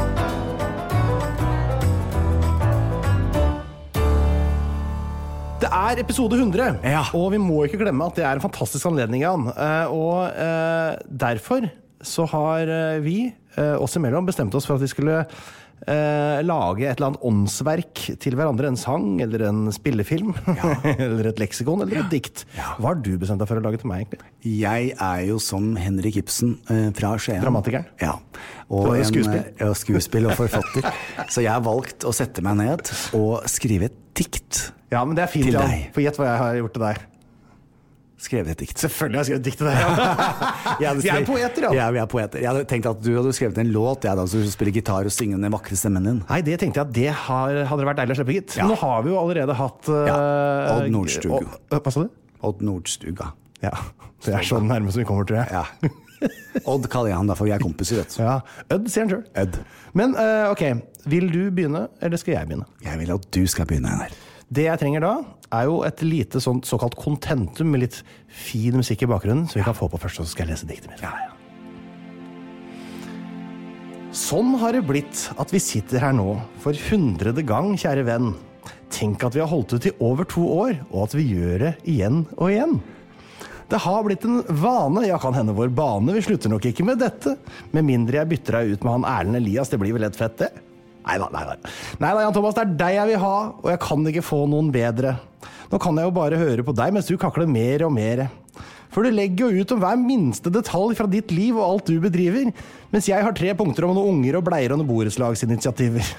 Det er episode hundre, ja. Og vi må ikke glemme at det er en fantastisk anledning, Jan. Uh, og uh, derfor så har vi uh, oss imellom bestemt oss for at vi skulle uh, lage et eller annet åndsverk til hverandre. En sang, eller en spillefilm, ja. Eller et leksikon, eller et ja. dikt. Ja. Hva har du bestemt deg for å lage til meg, egentlig? Jeg er jo som Henrik Ibsen uh, fra Skien. Dramatikeren? Ja. Og en, skuespill. Ja, skuespill og forfatter. Så jeg har valgt å sette meg ned og skrive et dikt. Ja, men det er fint, Jan. For gjett hva jeg har gjort til deg. skrevet et dikt. Selvfølgelig har jeg skrevet dikt til deg. Vi er poeter, ja. Ja, vi er poeter. Jeg hadde tenkt at du hadde skrevet en låt, jeg da, så du spiller gitar og synger den vakre stemmen din. Nei, det tenkte jeg at det har, hadde vært deilig å slippe, gitt. Ja. Nå har vi jo allerede hatt uh, ja. Odd Nordstuga. Hva sa du? Odd Nordstuga. Ja, det er sånn nærmest vi kommer, tror jeg. Ja. Odd kaller jeg han da, for vi er kompiser, vet du. Ja, Ødd sier han selv. Ødd. Men uh, ok, vil du begynne, eller skal jeg begynne? Jeg vil at du skal begynne her. Det jeg trenger da, er jo et lite sånt såkalt kontentum med litt fin musikk i bakgrunnen, så vi kan få på først, og så skal jeg lese diktet mitt. Ja, ja. Sånn har det blitt at vi sitter her nå, for hundrede gang, kjære venn. Tenk at vi har holdt ut i over to år, og at vi gjør det igjen og igjen. Det har blitt en vane, ja, kan hende vår bane, vi slutter nok ikke med dette. Med mindre jeg bytter deg ut med han Erlend Elias, det blir vel litt fett, det? Neida, neida. Neida, Jan Thomas, det er deg jeg vil ha, og jeg kan ikke få noen bedre. Nå kan jeg jo bare høre på deg, mens du kakler mer og mer. For du legger jo ut om hver minste detalj fra ditt liv og alt du bedriver, mens jeg har tre punkter om noen unger og bleier og noen borettslagsinitiativer.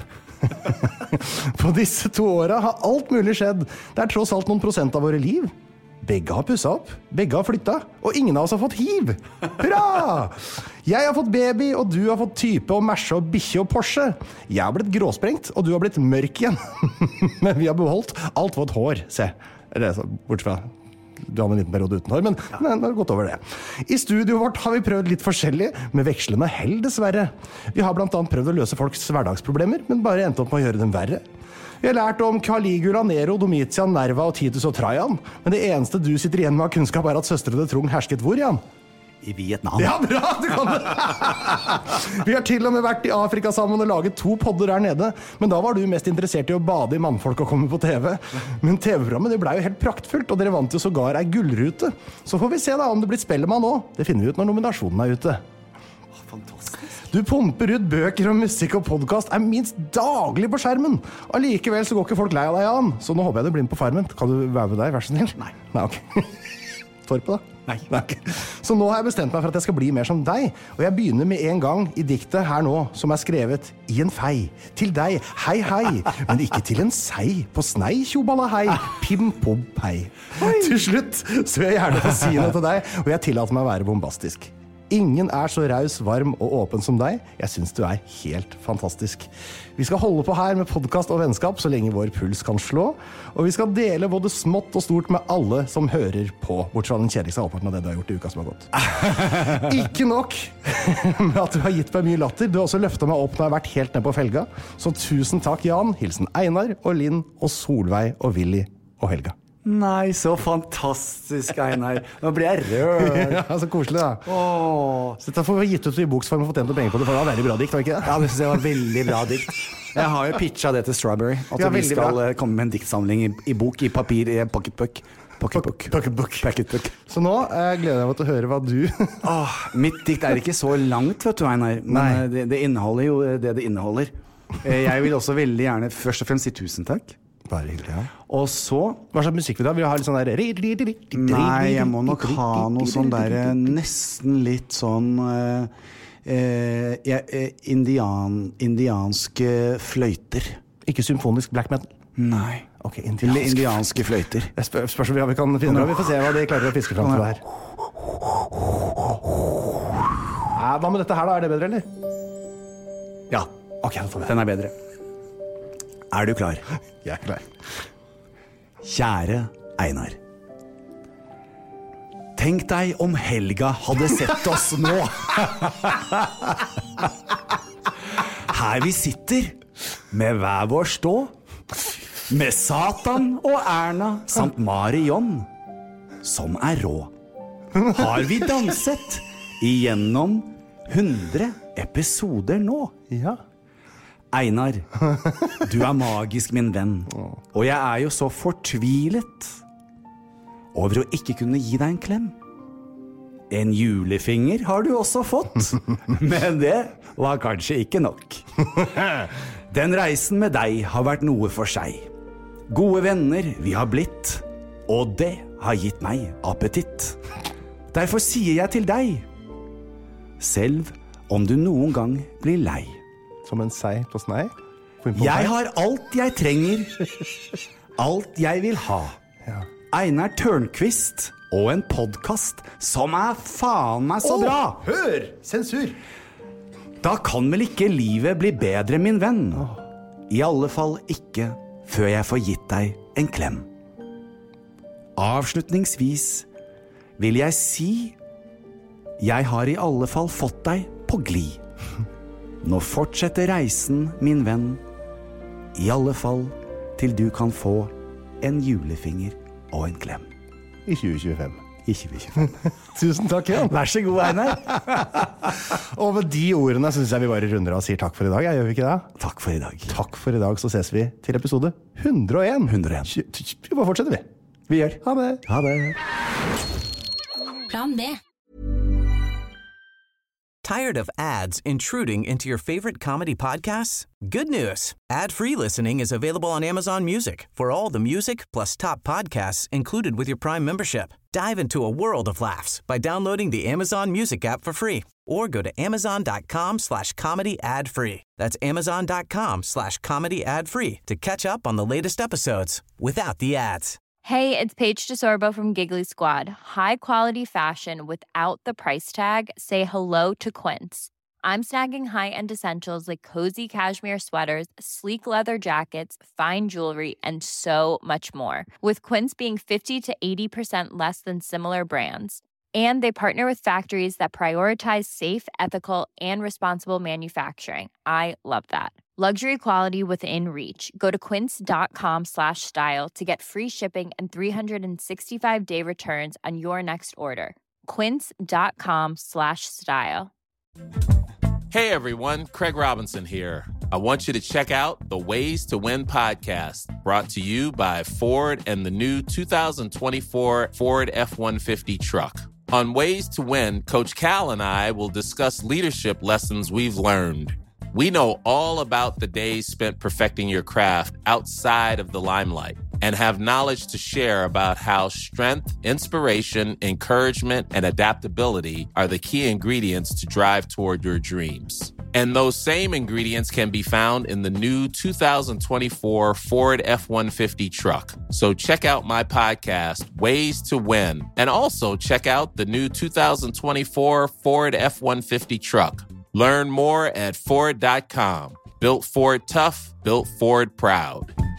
På disse to årene har alt mulig skjedd. Det er tross alt noen prosent av våre liv. Begge har pusset opp, begge har flyttet, og ingen av oss har fått hiv. Hurra! Jeg har fått baby, og du har fått type og merse og bikkje og Porsche. Jeg har blitt gråsprengt, og du har blitt mørk igjen. Men vi har beholdt alt vårt hår, se. Eller, bortsett fra, du hadde en liten periode uten hår, men ja. Nei, det har gått over det. I studioet vårt har vi prøvd litt forskjellig, med vekslende hell dessverre. Vi har blant annet prøvd å løse folks hverdagsproblemer, men bare endt opp med å gjøre dem verre. Vi har lært om Caligula, Nero, Domitian, Nerva og Titus og Trajan, men det eneste du sitter igjen med av kunnskap er at søstrene Trung hersket hvor, Jan? I Vietnam. Ja, bra! Du kan det! Vi har til og med vært i Afrika sammen og laget to podder der nede, men da var du mest interessert i å bade i mannfolk og komme på T V. Men T V-programmet det ble jo helt praktfullt, og dere vant jo sågar ei gullrute. Så får vi se da om det blir Spellemann nå. Det finner vi ut når nominasjonen er ute. Fantastisk. Du pumper ut bøker og musikk og podcast er minst daglig på skjermen. Allikevel så går ikke folk lei av deg, Jan. Så nå håper jeg du blir med på Farmen. Kan du være med deg, vær så snill? Nei. Nei, ok. Torpe da? Nei. Nei okay. Så nå har jeg bestemt meg for at jeg skal bli mer som deg. Og jeg begynner med en gang i diktet her nå, som er skrevet i en fei. Til deg, hei hei, men ikke til en sei. På snei, tjoballa hei, pim pom hei. Til slutt så vil jeg gjerne få si noe til deg, og jeg tillater meg å være bombastisk. Ingen er så raus, varm og åpen som deg. Jeg synes du er helt fantastisk. Vi skal holde på her med podcast og vennskap så lenge vår puls kan slå. Og vi skal dele både smått og stort med alle som hører på. Bortsett fra den kjedeligste halvparten av det du har gjort i uka som har gått. Ikke nok med at du har gitt meg mye latter. Du har også løftet meg opp når jeg har vært helt ned på felga. Så tusen takk, Jan. Hilsen Einar og Linn og Solveig og Willy og Helga. Nei, så fantastisk, Einar. Nå blir jeg rød. Ja, så koselig da. Åh. Så dette får vi gitt ut i boksform og fått tjent noe penger på det, for det var veldig bra dikt, var ikke det? Ja, det synes jeg var veldig bra dikt. Jeg har jo pitchet det til Strawberry, at ja, vi skal bra. komme med en diktsamling i, i bok, i papir, i pocketbook. Pocketbook. Pocketbook. Pocketbook. Så nå eh, gleder jeg meg til å høre hva du... Åh, mitt dikt er ikke så langt, vet du, Einar, men det, det inneholder jo det det inneholder. Jeg vil også veldig gjerne først og fremst si tusen takk. Bare hyggelig, ja. Og så... Hva slags musikk vil du ha? Vil du ha litt sånn der... Nei, jeg må nok ha noe sånn der nesten litt sånn uh, uh, ja, uh, indian, indianske fløyter. Ikke symfonisk black metal? Nei. Ok, indianske, indianske fløyter. Jeg spør, spørs om vi kan finne det. Vi får se hva de klarer å fiske frem til det her. Ja, hva med dette her da? Er det bedre, eller? Ja. Ok, da tar vi det. Den er bedre. Er du klar? Jeg er klar. Kjære Einar. Tenk deg om Helga hadde sett oss nå. Her vi sitter, med hver vår stå, med Satan og Erna samt Marion, som er rå. Har vi danset igjennom hundre episoder nå? Ja. Einar, du er magisk, min venn, og jeg er jo så fortvilet over å ikke kunne gi deg en klem. En julefinger har du også fått, men det var kanskje ikke nok. Den reisen med deg har vært noe for seg. Gode venner vi har blitt, og det har gitt meg appetitt. Derfor sier jeg til deg, selv om du noen gang blir lei. Som en sei på snei? Jeg har alt jeg trenger. Alt jeg vil ha. Ja. Einar Tørnqvist og en podcast som er faen meg så bra. Hør! Sensur! Da kan vel ikke livet bli bedre, min venn. I alle fall ikke før jeg får gitt deg en klem. Avslutningsvis vil jeg si, jeg har i alle fall fått deg på glid. Nå fortsetter reisen, min venn, i alle fall til du kan få en julefinger og en klem. I tjue tjuefem. I tjue tjuefem. Tusen takk, Jan. Vær så god, Einar. Og med de ordene synes jeg vi bare runder og sier takk for i dag. Jeg gjør vi ikke det? Takk for i dag. Takk for i dag, så ses vi til episode hundre og en. hundre og en. Vi bare fortsetter vi. Vi gjør. Ha det. Ha det. Plan B. Tired of ads intruding into your favorite comedy podcasts? Good news. Ad-free listening is available on Amazon Music for all the music plus top podcasts included with your Prime membership. Dive into a world of laughs by downloading the Amazon Music app for free or go to amazon.com slash comedy ad free. That's amazon.com slash comedy ad free to catch up on the latest episodes without the ads. Hey, it's Paige DeSorbo from Giggly Squad. High quality fashion without the price tag. Say hello to Quince. I'm snagging high-end essentials like cozy cashmere sweaters, sleek leather jackets, fine jewelry, and so much more. With Quince being fifty to eighty percent less than similar brands. And they partner with factories that prioritize safe, ethical, and responsible manufacturing. I love that. Luxury quality within reach. Go to quince.com slash style to get free shipping and three sixty-five day returns on your next order. Quince.com slash style. Hey everyone, Craig Robinson here. I want you to check out the Ways to Win podcast, brought to you by Ford and the new two thousand twenty-four Ford F one fifty truck. On Ways to Win, Coach Cal and I will discuss leadership lessons we've learned. We know all about the days spent perfecting your craft outside of the limelight and have knowledge to share about how strength, inspiration, encouragement, and adaptability are the key ingredients to drive toward your dreams. And those same ingredients can be found in the new two thousand twenty-four Ford F one fifty truck. So check out my podcast, Ways to Win, and also check out the new two thousand twenty-four Ford F one fifty truck. Learn more at Ford dot com. Built Ford tough, built Ford proud.